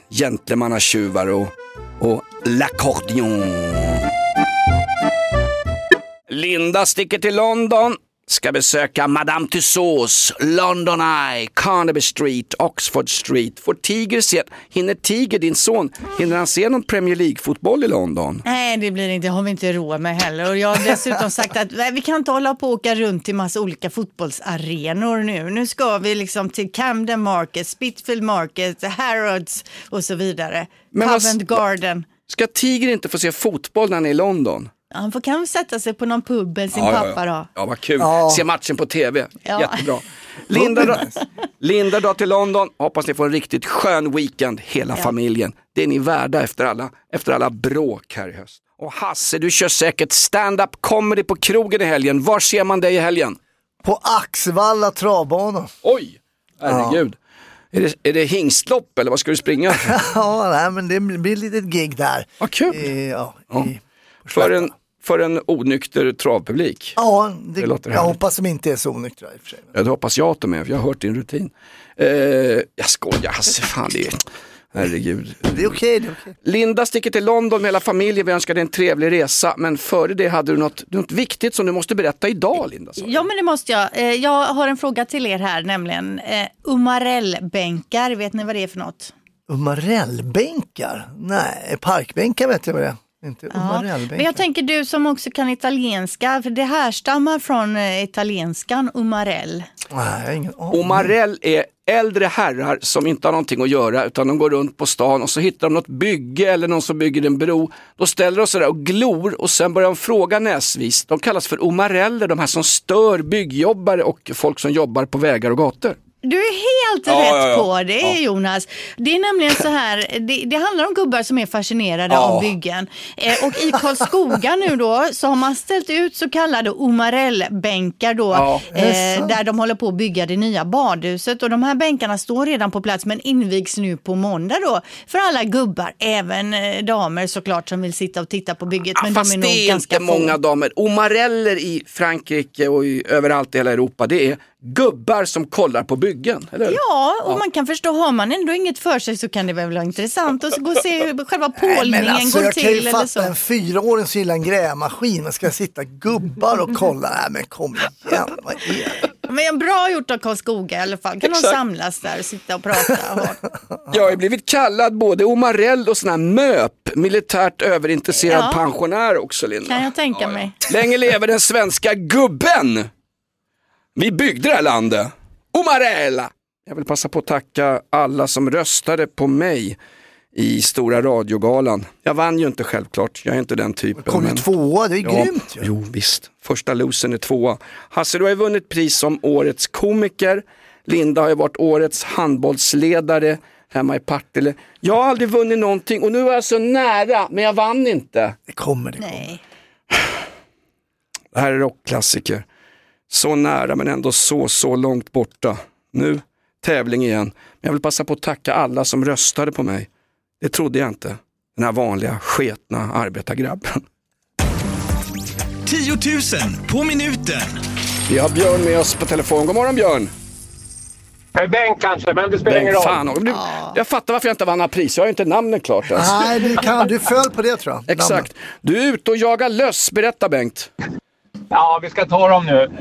gentlemannatjuvar och l'accordion. Linda sticker till London. Ska besöka Madame Tussauds, London Eye, Carnaby Street, Oxford Street. Hinner Tiger, din son, hinner han se någon Premier League-fotboll i London? Nej, det blir inte, har vi inte råd med heller. Och jag har dessutom sagt att vi kan inte hålla på och åka runt till massa olika fotbollsarenor nu. Nu ska vi liksom till Camden Market, Spitfield Market, Harrods och så vidare. Covent Garden. Ska Tiger inte få se fotboll när han är i London? Han får kanske sätta sig på någon pub eller sin pappa då. Ja, vad kul. Se matchen på tv. Ja. Jättebra. Linda drar till London. Hoppas ni får en riktigt skön weekend, hela familjen. Det är ni värda efter alla bråk här i höst. Och Hasse, du kör säkert stand-up comedy på krogen i helgen. Var ser man dig i helgen? På Axvalla travbana. Oj, herregud. Är det hingstlopp eller vad ska du springa? Ja, nej, men det blir ett litet gig där. Vad kul. För en onykter travpublik. Ja, jag hoppas de inte är så onyktra i och för sig. Ja, det hoppas jag att de är, för jag har hört din rutin. Jag skojar, alltså, fan det är... Herregud. Det är okej. Linda sticker till London med hela familjen. Vi önskar dig en trevlig resa. Men före det hade du något viktigt som du måste berätta idag, Linda. Ja, men det måste jag. Jag har en fråga till er här, nämligen Umarellbänkar. Vet ni vad det är för något? Umarellbänkar? Nej, parkbänkar vet jag vad det är. Inte umarellbänkar. Men jag tänker du som också kan italienska, för det härstammar från italienskan umarell. Nej, ingen aning. Umarell är äldre herrar som inte har någonting att göra, utan de går runt på stan och så hittar de något bygge eller någon som bygger en bro. Då ställer de sig där och glor och sen börjar de fråga näsvis. De kallas för umareller, de här som stör byggjobbare och folk som jobbar på vägar och gator. Du är helt rätt på det, Jonas. Det är nämligen så här, det handlar om gubbar som är fascinerade av byggen. Och i Karlskoga nu då så har man ställt ut så kallade umarellbänkar då, där de håller på att bygga det nya badhuset. Och de här bänkarna står redan på plats men invigs nu på måndag då för alla gubbar, även damer såklart som vill sitta och titta på bygget. Men fast de är det nog är ganska inte många damer. Umareller i Frankrike och överallt i hela Europa, det är gubbar som kollar på byggen, eller? Ja, och man kan förstå, har man ändå inget för sig så kan det väl vara intressant att gå och se hur själva pålningen går till eller så. Jag kan ju fatta en 4-åring som gillar en grävmaskin, men ska sitta gubbar och kolla. Nej, men kom igen, vad är det? Men bra gjort av Karlskoga i alla fall. Kan de samlas där och sitta och prata? Jag har blivit kallad både umarell och sån här MÖP, militärt överintresserad pensionär också, Linda. Kan jag tänka mig. Länge lever den svenska gubben! Vi byggde det här landet. Umarella! Jag vill passa på att tacka alla som röstade på mig i Stora radiogalan. Jag vann ju inte självklart, jag är inte den typen. Kom ju tvåa, det är grymt. Ja. Jo visst, första losen är tvåa. Hasse, du har ju vunnit pris som årets komiker. Linda har ju varit årets handbollsledare hemma i Partille. Jag har aldrig vunnit någonting och nu var jag så nära, men jag vann inte. Det kommer. Nej. Det här är rockklassiker. Så nära men ändå så långt borta. Nu tävling igen. Men jag vill passa på att tacka alla som röstade på mig. Det trodde jag inte. Den här vanliga sketna arbetargrabben. 10 000 på minuten. Vi har Björn med oss på telefon. God morgon, Björn. Bengt kanske, men det spelar ingen roll. Fan, jag fattar varför jag inte vann några pris. Jag har inte namnet klart ens. Nej, du föll på det tror jag. Exakt. Namnet. Du är ute och jagar löss. Berätta, Bengt. Ja, vi ska ta dem nu.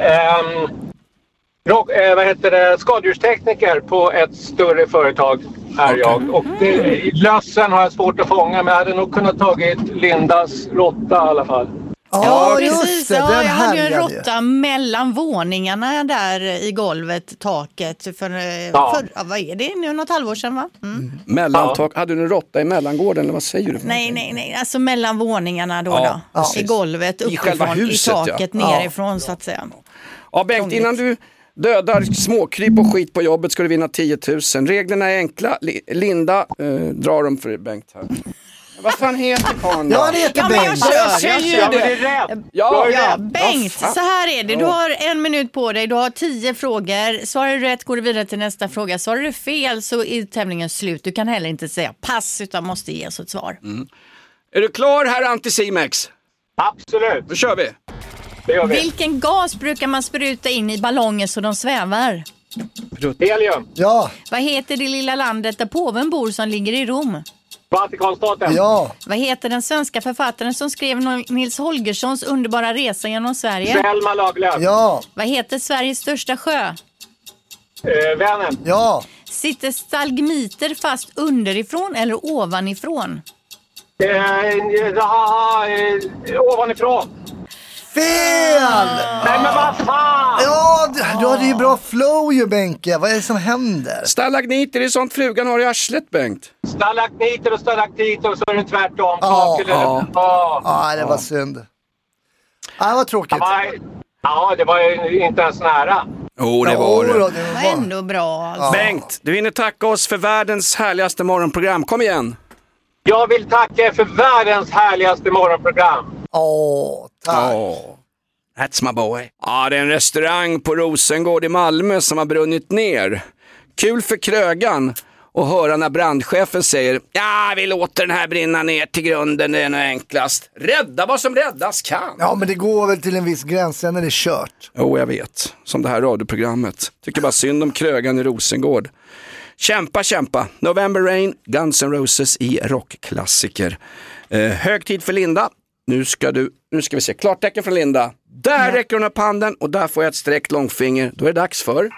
Skadedjurstekniker på ett större företag är jag. Och lössen har jag svårt att fånga, men jag hade nog kunnat tagit Lindas råtta i alla fall. Ja, precis. Jag hade ju en råtta mellan våningarna där i golvet, taket. För vad är det nu? Något halvår sedan, va? Mellantak. Hade du en råtta i mellangården, eller vad säger du? Nej. Alltså mellan våningarna då. I golvet, uppifrån, i taket, nerifrån så att säga. Ja, Bengt, innan du dödar småkryp och skit på jobbet ska du vinna 10 000. Reglerna är enkla. Linda, drar dem för Bengt här. Vad fan heter karln? Ja, det heter Bengt. Ja, Bengt, så här är det. Du har 1 minut på dig. Du har 10 frågor. Svarar du rätt går du vidare till nästa fråga. Svarar du fel så är tävlingen slut. Du kan heller inte säga pass utan måste ge oss ett svar. Är du klar, herr Anticimex? Absolut. Då kör vi. Det gör vi. Vilken gas brukar man spruta in i ballonger så de svävar? Helium. Ja. Vad heter det lilla landet där påven bor som ligger i Rom? Vatikanstaten. Ja. Vad heter den svenska författaren som skrev Nils Holgerssons underbara resa genom Sverige? Selma Lagerlöf. Ja. Vad heter Sveriges största sjö? Vänern. Ja. Sitter stalagmiter fast underifrån eller ovanifrån? Ovanifrån. Fel! Nej men vad fan! Ja, du hade ju bra flow ju, Benke. Vad är det som händer? Stalagniter är sånt flugan har i arslet, Bengt. Stalagniter och stalaktiter och så är det tvärtom. Ja, det var synd. Ja, det var tråkigt. Ja, det var ju inte ens nära. Det var det. Det var ändå bra alltså. Bengt, du hinner tacka oss för världens härligaste morgonprogram. Kom igen. Jag vill tacka er för världens härligaste morgonprogram. Tack. That's my boy. Ja, det är en restaurang på Rosengård i Malmö som har brunnit ner. Kul för krögan och höra när brandchefen säger vi låter den här brinna ner till grunden, det är nog enklast. Rädda vad som räddas kan. Ja, men det går väl till en viss gräns, sen är det kört. Jag vet. Som det här radioprogrammet. Tycker bara synd om krögan i Rosengård. Kämpa. November Rain, Guns N' Roses i rockklassiker. Hög tid för Linda. Nu ska vi se. Klartecken från Linda. Där räcker hon upp handen och där får jag ett sträckt långfinger. Då är det dags för...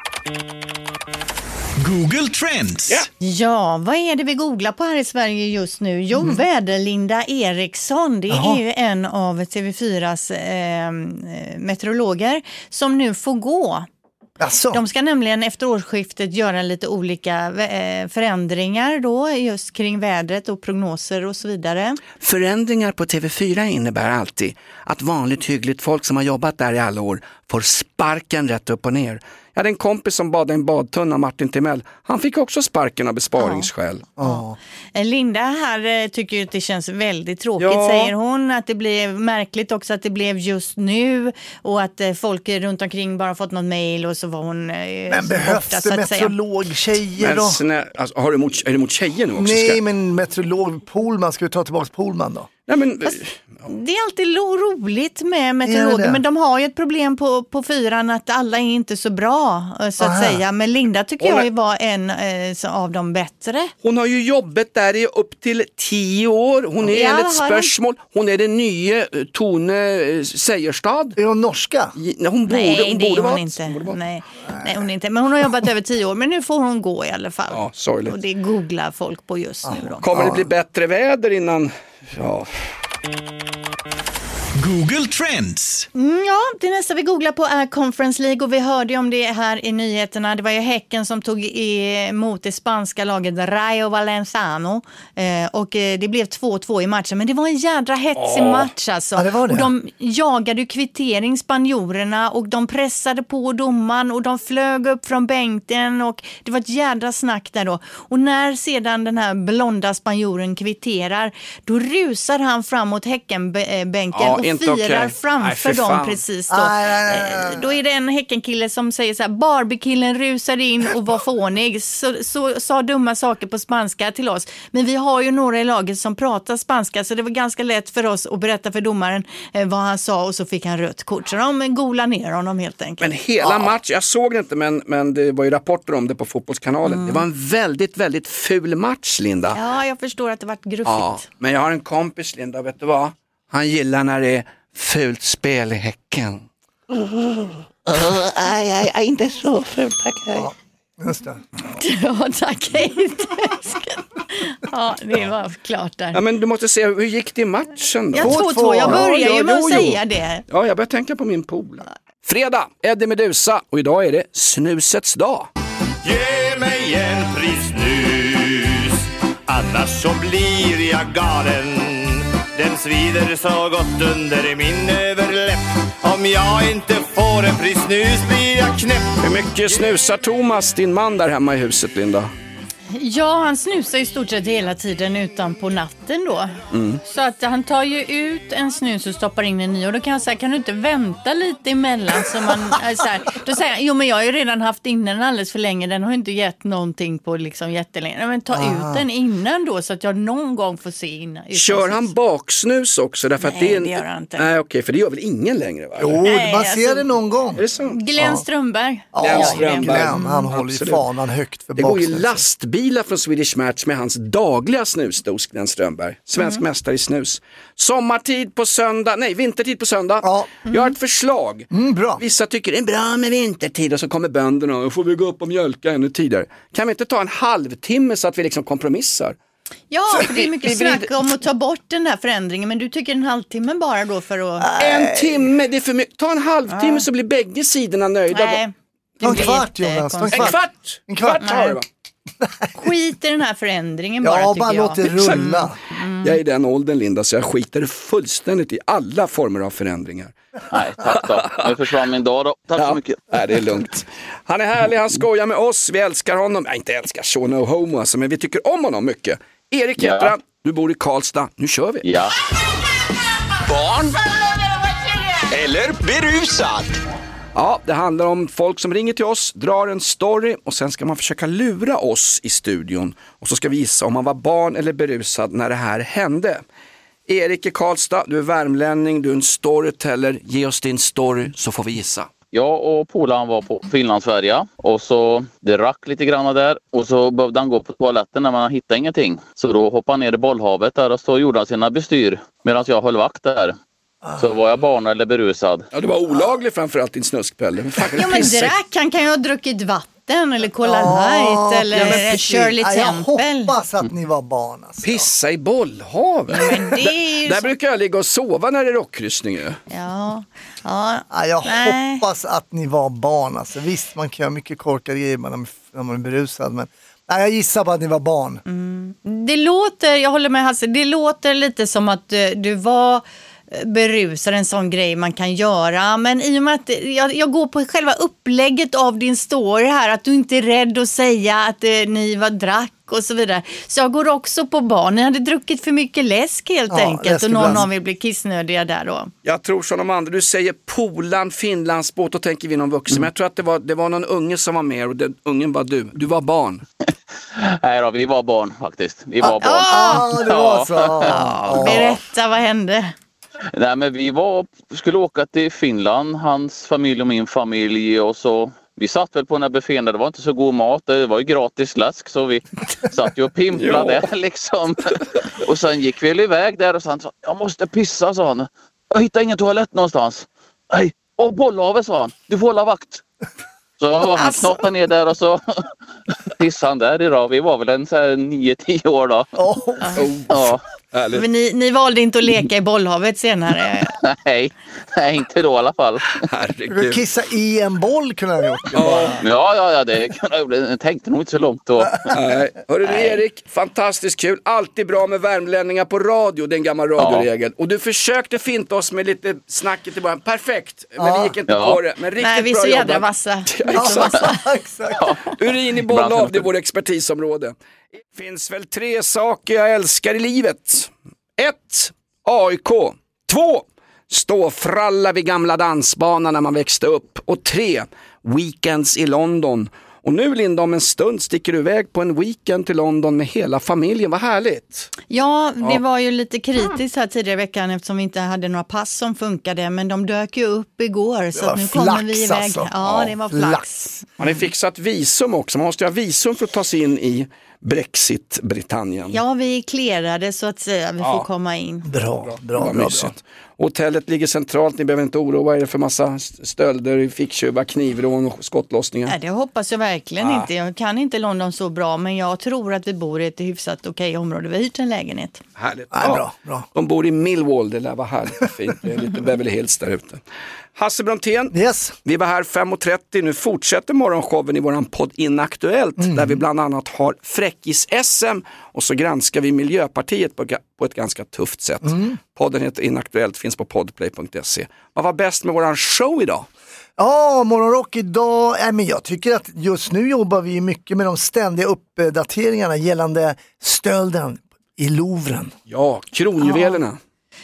Google Trends. Ja, vad är det vi googlar på här i Sverige just nu? Jo, Väderlinda Eriksson, det är ju en av TV4s meteorologer som nu får gå. Asså. De ska nämligen efter årsskiftet göra lite olika förändringar då just kring vädret och prognoser och så vidare. Förändringar på TV4 innebär alltid att vanligt hyggligt folk som har jobbat där i alla år får sparken rätt upp och ner. Jag hade en kompis som badade i en badtunna, Martin Timell. Han fick också sparken av besparingsskäl. Linda här tycker ju att det känns väldigt tråkigt, säger hon. Att det blev märkligt också att det blev just nu och att folk runt omkring bara fått något mejl och så var hon men behövs det meteorologtjejer då? Alltså, är det mot tjejer nu också? Nej, men meteorolog Polman, ska vi ta tillbaka Polman då? Nej, men... Det är alltid roligt med meteorologer, men de har ju ett problem på fyran att alla är inte så bra, så att säga. Men Linda tycker jag var en av de bättre. Hon har ju jobbat där i upp till 10 år. Hon är enligt spörsmål. Hon är den nya Tone Seierstad. Är hon norska? Hon borde vara. Nej, hon är inte. Men hon har jobbat över 10 år. Men nu får hon gå i alla fall. Ja, sorgligt. Och det googlar folk på just nu då. Kommer det bli bättre väder innan... Ja... Google Trends. Ja, det nästa vi googlar på är Conference League och vi hörde om det här i nyheterna. Det var ju Häcken som tog emot det spanska laget Rayo Vallecano och det blev 2-2 i matchen. Men det var en jädra hetsig match alltså. Ja, det var det. Och de jagade kvittering, spanjorerna, och de pressade på domaren och de flög upp från bänken och det var ett jädra snack där då. Och när sedan den här blonda spanjoren kvitterar, då rusar han framåt Häckenbänken och firar framför dem precis då. Då är det en Häckenkille som säger så här: Barbie-killen rusade in och var fånig. Så sa dumma saker på spanska till oss. Men vi har ju några i laget som pratar spanska, så det var ganska lätt för oss att berätta för domaren vad han sa, och så fick han rött kort. Så de golade ner honom helt enkelt. Men hela matchen, jag såg det inte, men det var ju rapporter om det på Fotbollskanalen. Det var en väldigt, väldigt ful match, Linda. Ja, jag förstår att det var gruffigt. Ja, men jag har en kompis, Linda, vet du vad? Han gillar när det är fult spel i Häcken. Inte så fult, tack. Ja, just det. Ja, tack. Ja, det var klart där. Ja, men du måste se, hur gick det i matchen då? Ja, 2-2. Jag börjar ju med att säga det. Ja, jag börjar tänka på min pool. Fredag, Eddie Meduza, och idag är det snusets dag. Ge mig en pris snus, annars så blir jag galen. Den svider så gott under min överläpp. Om jag inte får en pris snus blir jag knäpp. Hur mycket snusar Thomas, din man där hemma i huset, Linda? Ja, han snusar i stort sett hela tiden utan på natten då. Så att han tar ju ut en snus och stoppar in en ny. Och då kan jag säga, kan du inte vänta lite emellan? Så man, så här, då säger han, jo men jag har ju redan haft innan den alldeles för länge. Den har inte gett någonting på liksom jättelänge. Men ta ut den innan då, så att jag någon gång får se innan. Kör han baksnus också? Därför att Nej, det gör han inte. Nej, okej, för det gör väl ingen längre, va? Jo, man ser det någon gång. Är det sant? Glenn Strömberg. Glenn, han håller ju fanan högt för det går ju baksnus. lastbil stabila från Swedish Match med hans dagliga snusdos, Glenn Strömberg. Svensk mästare i snus. Sommartid på söndag, nej vintertid på söndag. Ja. Jag har ett förslag. Bra. Vissa tycker det är bra med vintertid och så kommer bönderna och får vi gå upp och mjölka ännu tidigare. Kan vi inte ta en halvtimme så att vi liksom kompromissar? Ja, för det är mycket snack om att ta bort den här förändringen, men du tycker en halvtimme bara då för att... En timme, det är för mycket. Ta en halvtimme så blir bägge sidorna nöjda. Nej. En kvart, Jonas. En kvart tar det, va? Skit i den här förändringen bara, Ja, tycker bara jag. låt det rulla. Jag är i den åldern, Linda, så jag skiter fullständigt i alla former av förändringar. Nej, tack då. Nu försvann min dag då. Tack så mycket. Nej, det är lugnt. Han är härlig, han skojar med oss, vi älskar honom. Jag inte älskar så no homo alltså, men vi tycker om honom mycket. Erik heter han, du bor i Karlstad, nu kör vi. Ja. Barn eller berusad? Ja, det handlar om folk som ringer till oss, drar en story och sen ska man försöka lura oss i studion. Och så ska vi gissa om man var barn eller berusad när det här hände. Erik i Karlstad, du är värmlänning, du är en storyteller. Ge oss din story så får vi gissa. Jag och polaren var på Finlandsfärja och så det rack lite grann där och så behövde han gå på toaletten när man hittade ingenting. Så då hoppade han ner i bollhavet där och så gjorde han sina bestyr medan jag höll vakt där. Så var jag barn eller berusad. Ja, det var olagligt framförallt din snuskpelle. Ja, men drack, han kan ju ha druckit vatten eller Cola Light eller Shirley Temple. Jag hoppas att ni var barn alltså. Pissa i bollhavet. Där brukar jag ligga och sova när det är rockkryssning ju. Ja, jag hoppas att ni var barn alltså. Visst, man kan göra mycket korkade grejer när man är berusad, men jag gissar på att ni var barn. Det låter, jag håller med Hasse, det låter lite som att du var berusad, en sån grej man kan göra, men i och med att jag går på själva upplägget av din story här, att du inte är rädd att säga att ni var drack och så vidare, så jag går också på barn. Ni hade druckit för mycket läsk helt enkelt och någon vill bli kissnödiga där då. Jag tror som de andra, du säger Polan, Finlandsbåt och tänker vi någon vuxen, men jag tror att det var någon unge som var med och ungen var du var barn. Nej då, vi var barn faktiskt. Vi var barn. Det var så. Berätta, vad hände? Nej, men vi skulle åka till Finland, hans familj och min familj, och så vi satt väl på den här buffén där det var inte så god mat, det var ju gratis läsk så vi satt ju och pimplade liksom. Och sen gick vi iväg där och han sa, jag måste pissa, sa han. Jag hittar ingen toalett någonstans. Nej, och bollhavet, sa han, du får hålla vakt. Så han knottade ner där och så pissade han där idag. Vi var väl en så här 9-10 år då. Ja. Men ni valde inte att leka i bollhavet senare? Nej, inte då i alla fall. Du kissa i en boll kunde jag gjort. Ja, det kunde jag. Jag tänkte nog inte så långt då. Hörru du Erik, fantastiskt kul. Alltid bra med värmlänningar på radio, den gamla radioregeln. Och du försökte finta oss med lite snacket i början. Perfekt, men vi gick inte på det. Men riktigt bra jobbat. Vi är så jädra vassa. Exakt. Urin i bollhav, det är vår expertisområde. Det finns väl 3 saker jag älskar i livet. 1. AIK. 2. Stå och fralla vid gamla dansbanan när man växte upp. Och 3. Weekends i London. Och nu Linda, om en stund sticker du iväg på en weekend till London med hela familjen. Vad härligt. Ja, det var ju lite kritiskt här tidigare i veckan eftersom vi inte hade några pass som funkade. Men de dök ju upp igår så att nu kommer vi iväg. Alltså. Ja, det var flax. Man har fixat visum också. Man måste ju ha visum för att ta sig in i Brexit-Britannien. Ja, vi klerade så att säga. Vi får komma in. Bra. Hotellet ligger centralt, ni behöver inte oroa er för massa stölder, ficktjuvar, knivrån och skottlossningar. Nej, det hoppas jag verkligen inte. Jag kan inte London så bra, men jag tror att vi bor i ett hyfsat okej område. Vi har hyrt en lägenhet. Härligt. Bra. De bor i Millwall, det lär vara härligt fint. Det är lite Beverly Hills där ute. Hasse Brontén, vi var här 5.30. Nu fortsätter morgonshowen i våran podd Inaktuellt där vi bland annat har Fräckis-SM och så granskar vi Miljöpartiet på ett ganska tufft sätt. Podden heter Inaktuellt, finns på podplay.se. Vad var bäst med våran show idag? Ja, Morgonrock idag. Men jag tycker att just nu jobbar vi mycket med de ständiga uppdateringarna gällande stölden i Louvren. Ja, kronjuvelerna.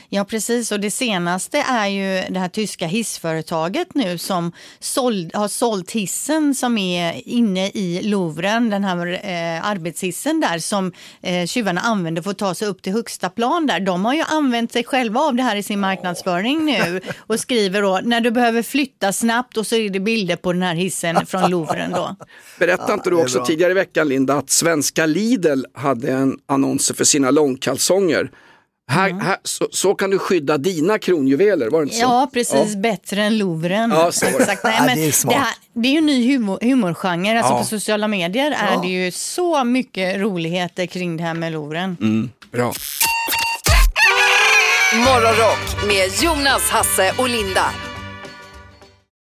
Ja, precis. Och det senaste är ju det här tyska hissföretaget nu som har sålt hissen som är inne i Louvren, den här arbetshissen där som tjuvarna använder för att ta sig upp till högsta plan där. De har ju använt sig själva av det här i sin marknadsföring nu och skriver då, när du behöver flytta snabbt, och så är det bilder på den här hissen från Louvren då. Berättade inte du också tidigare i veckan, Linda, att svenska Lidl hade en annons för sina långkalsonger. Så kan du skydda dina kronjuveler, var det inte så? Ja, precis. Bättre än Louvren. Ja, så. Exakt. Nej, men det är smart. det är ju en ny humorgenre. Alltså på sociala medier är det ju så mycket roligheter kring det här med Louvren. Bra. Morgonrock med Jonas, Hasse och Linda.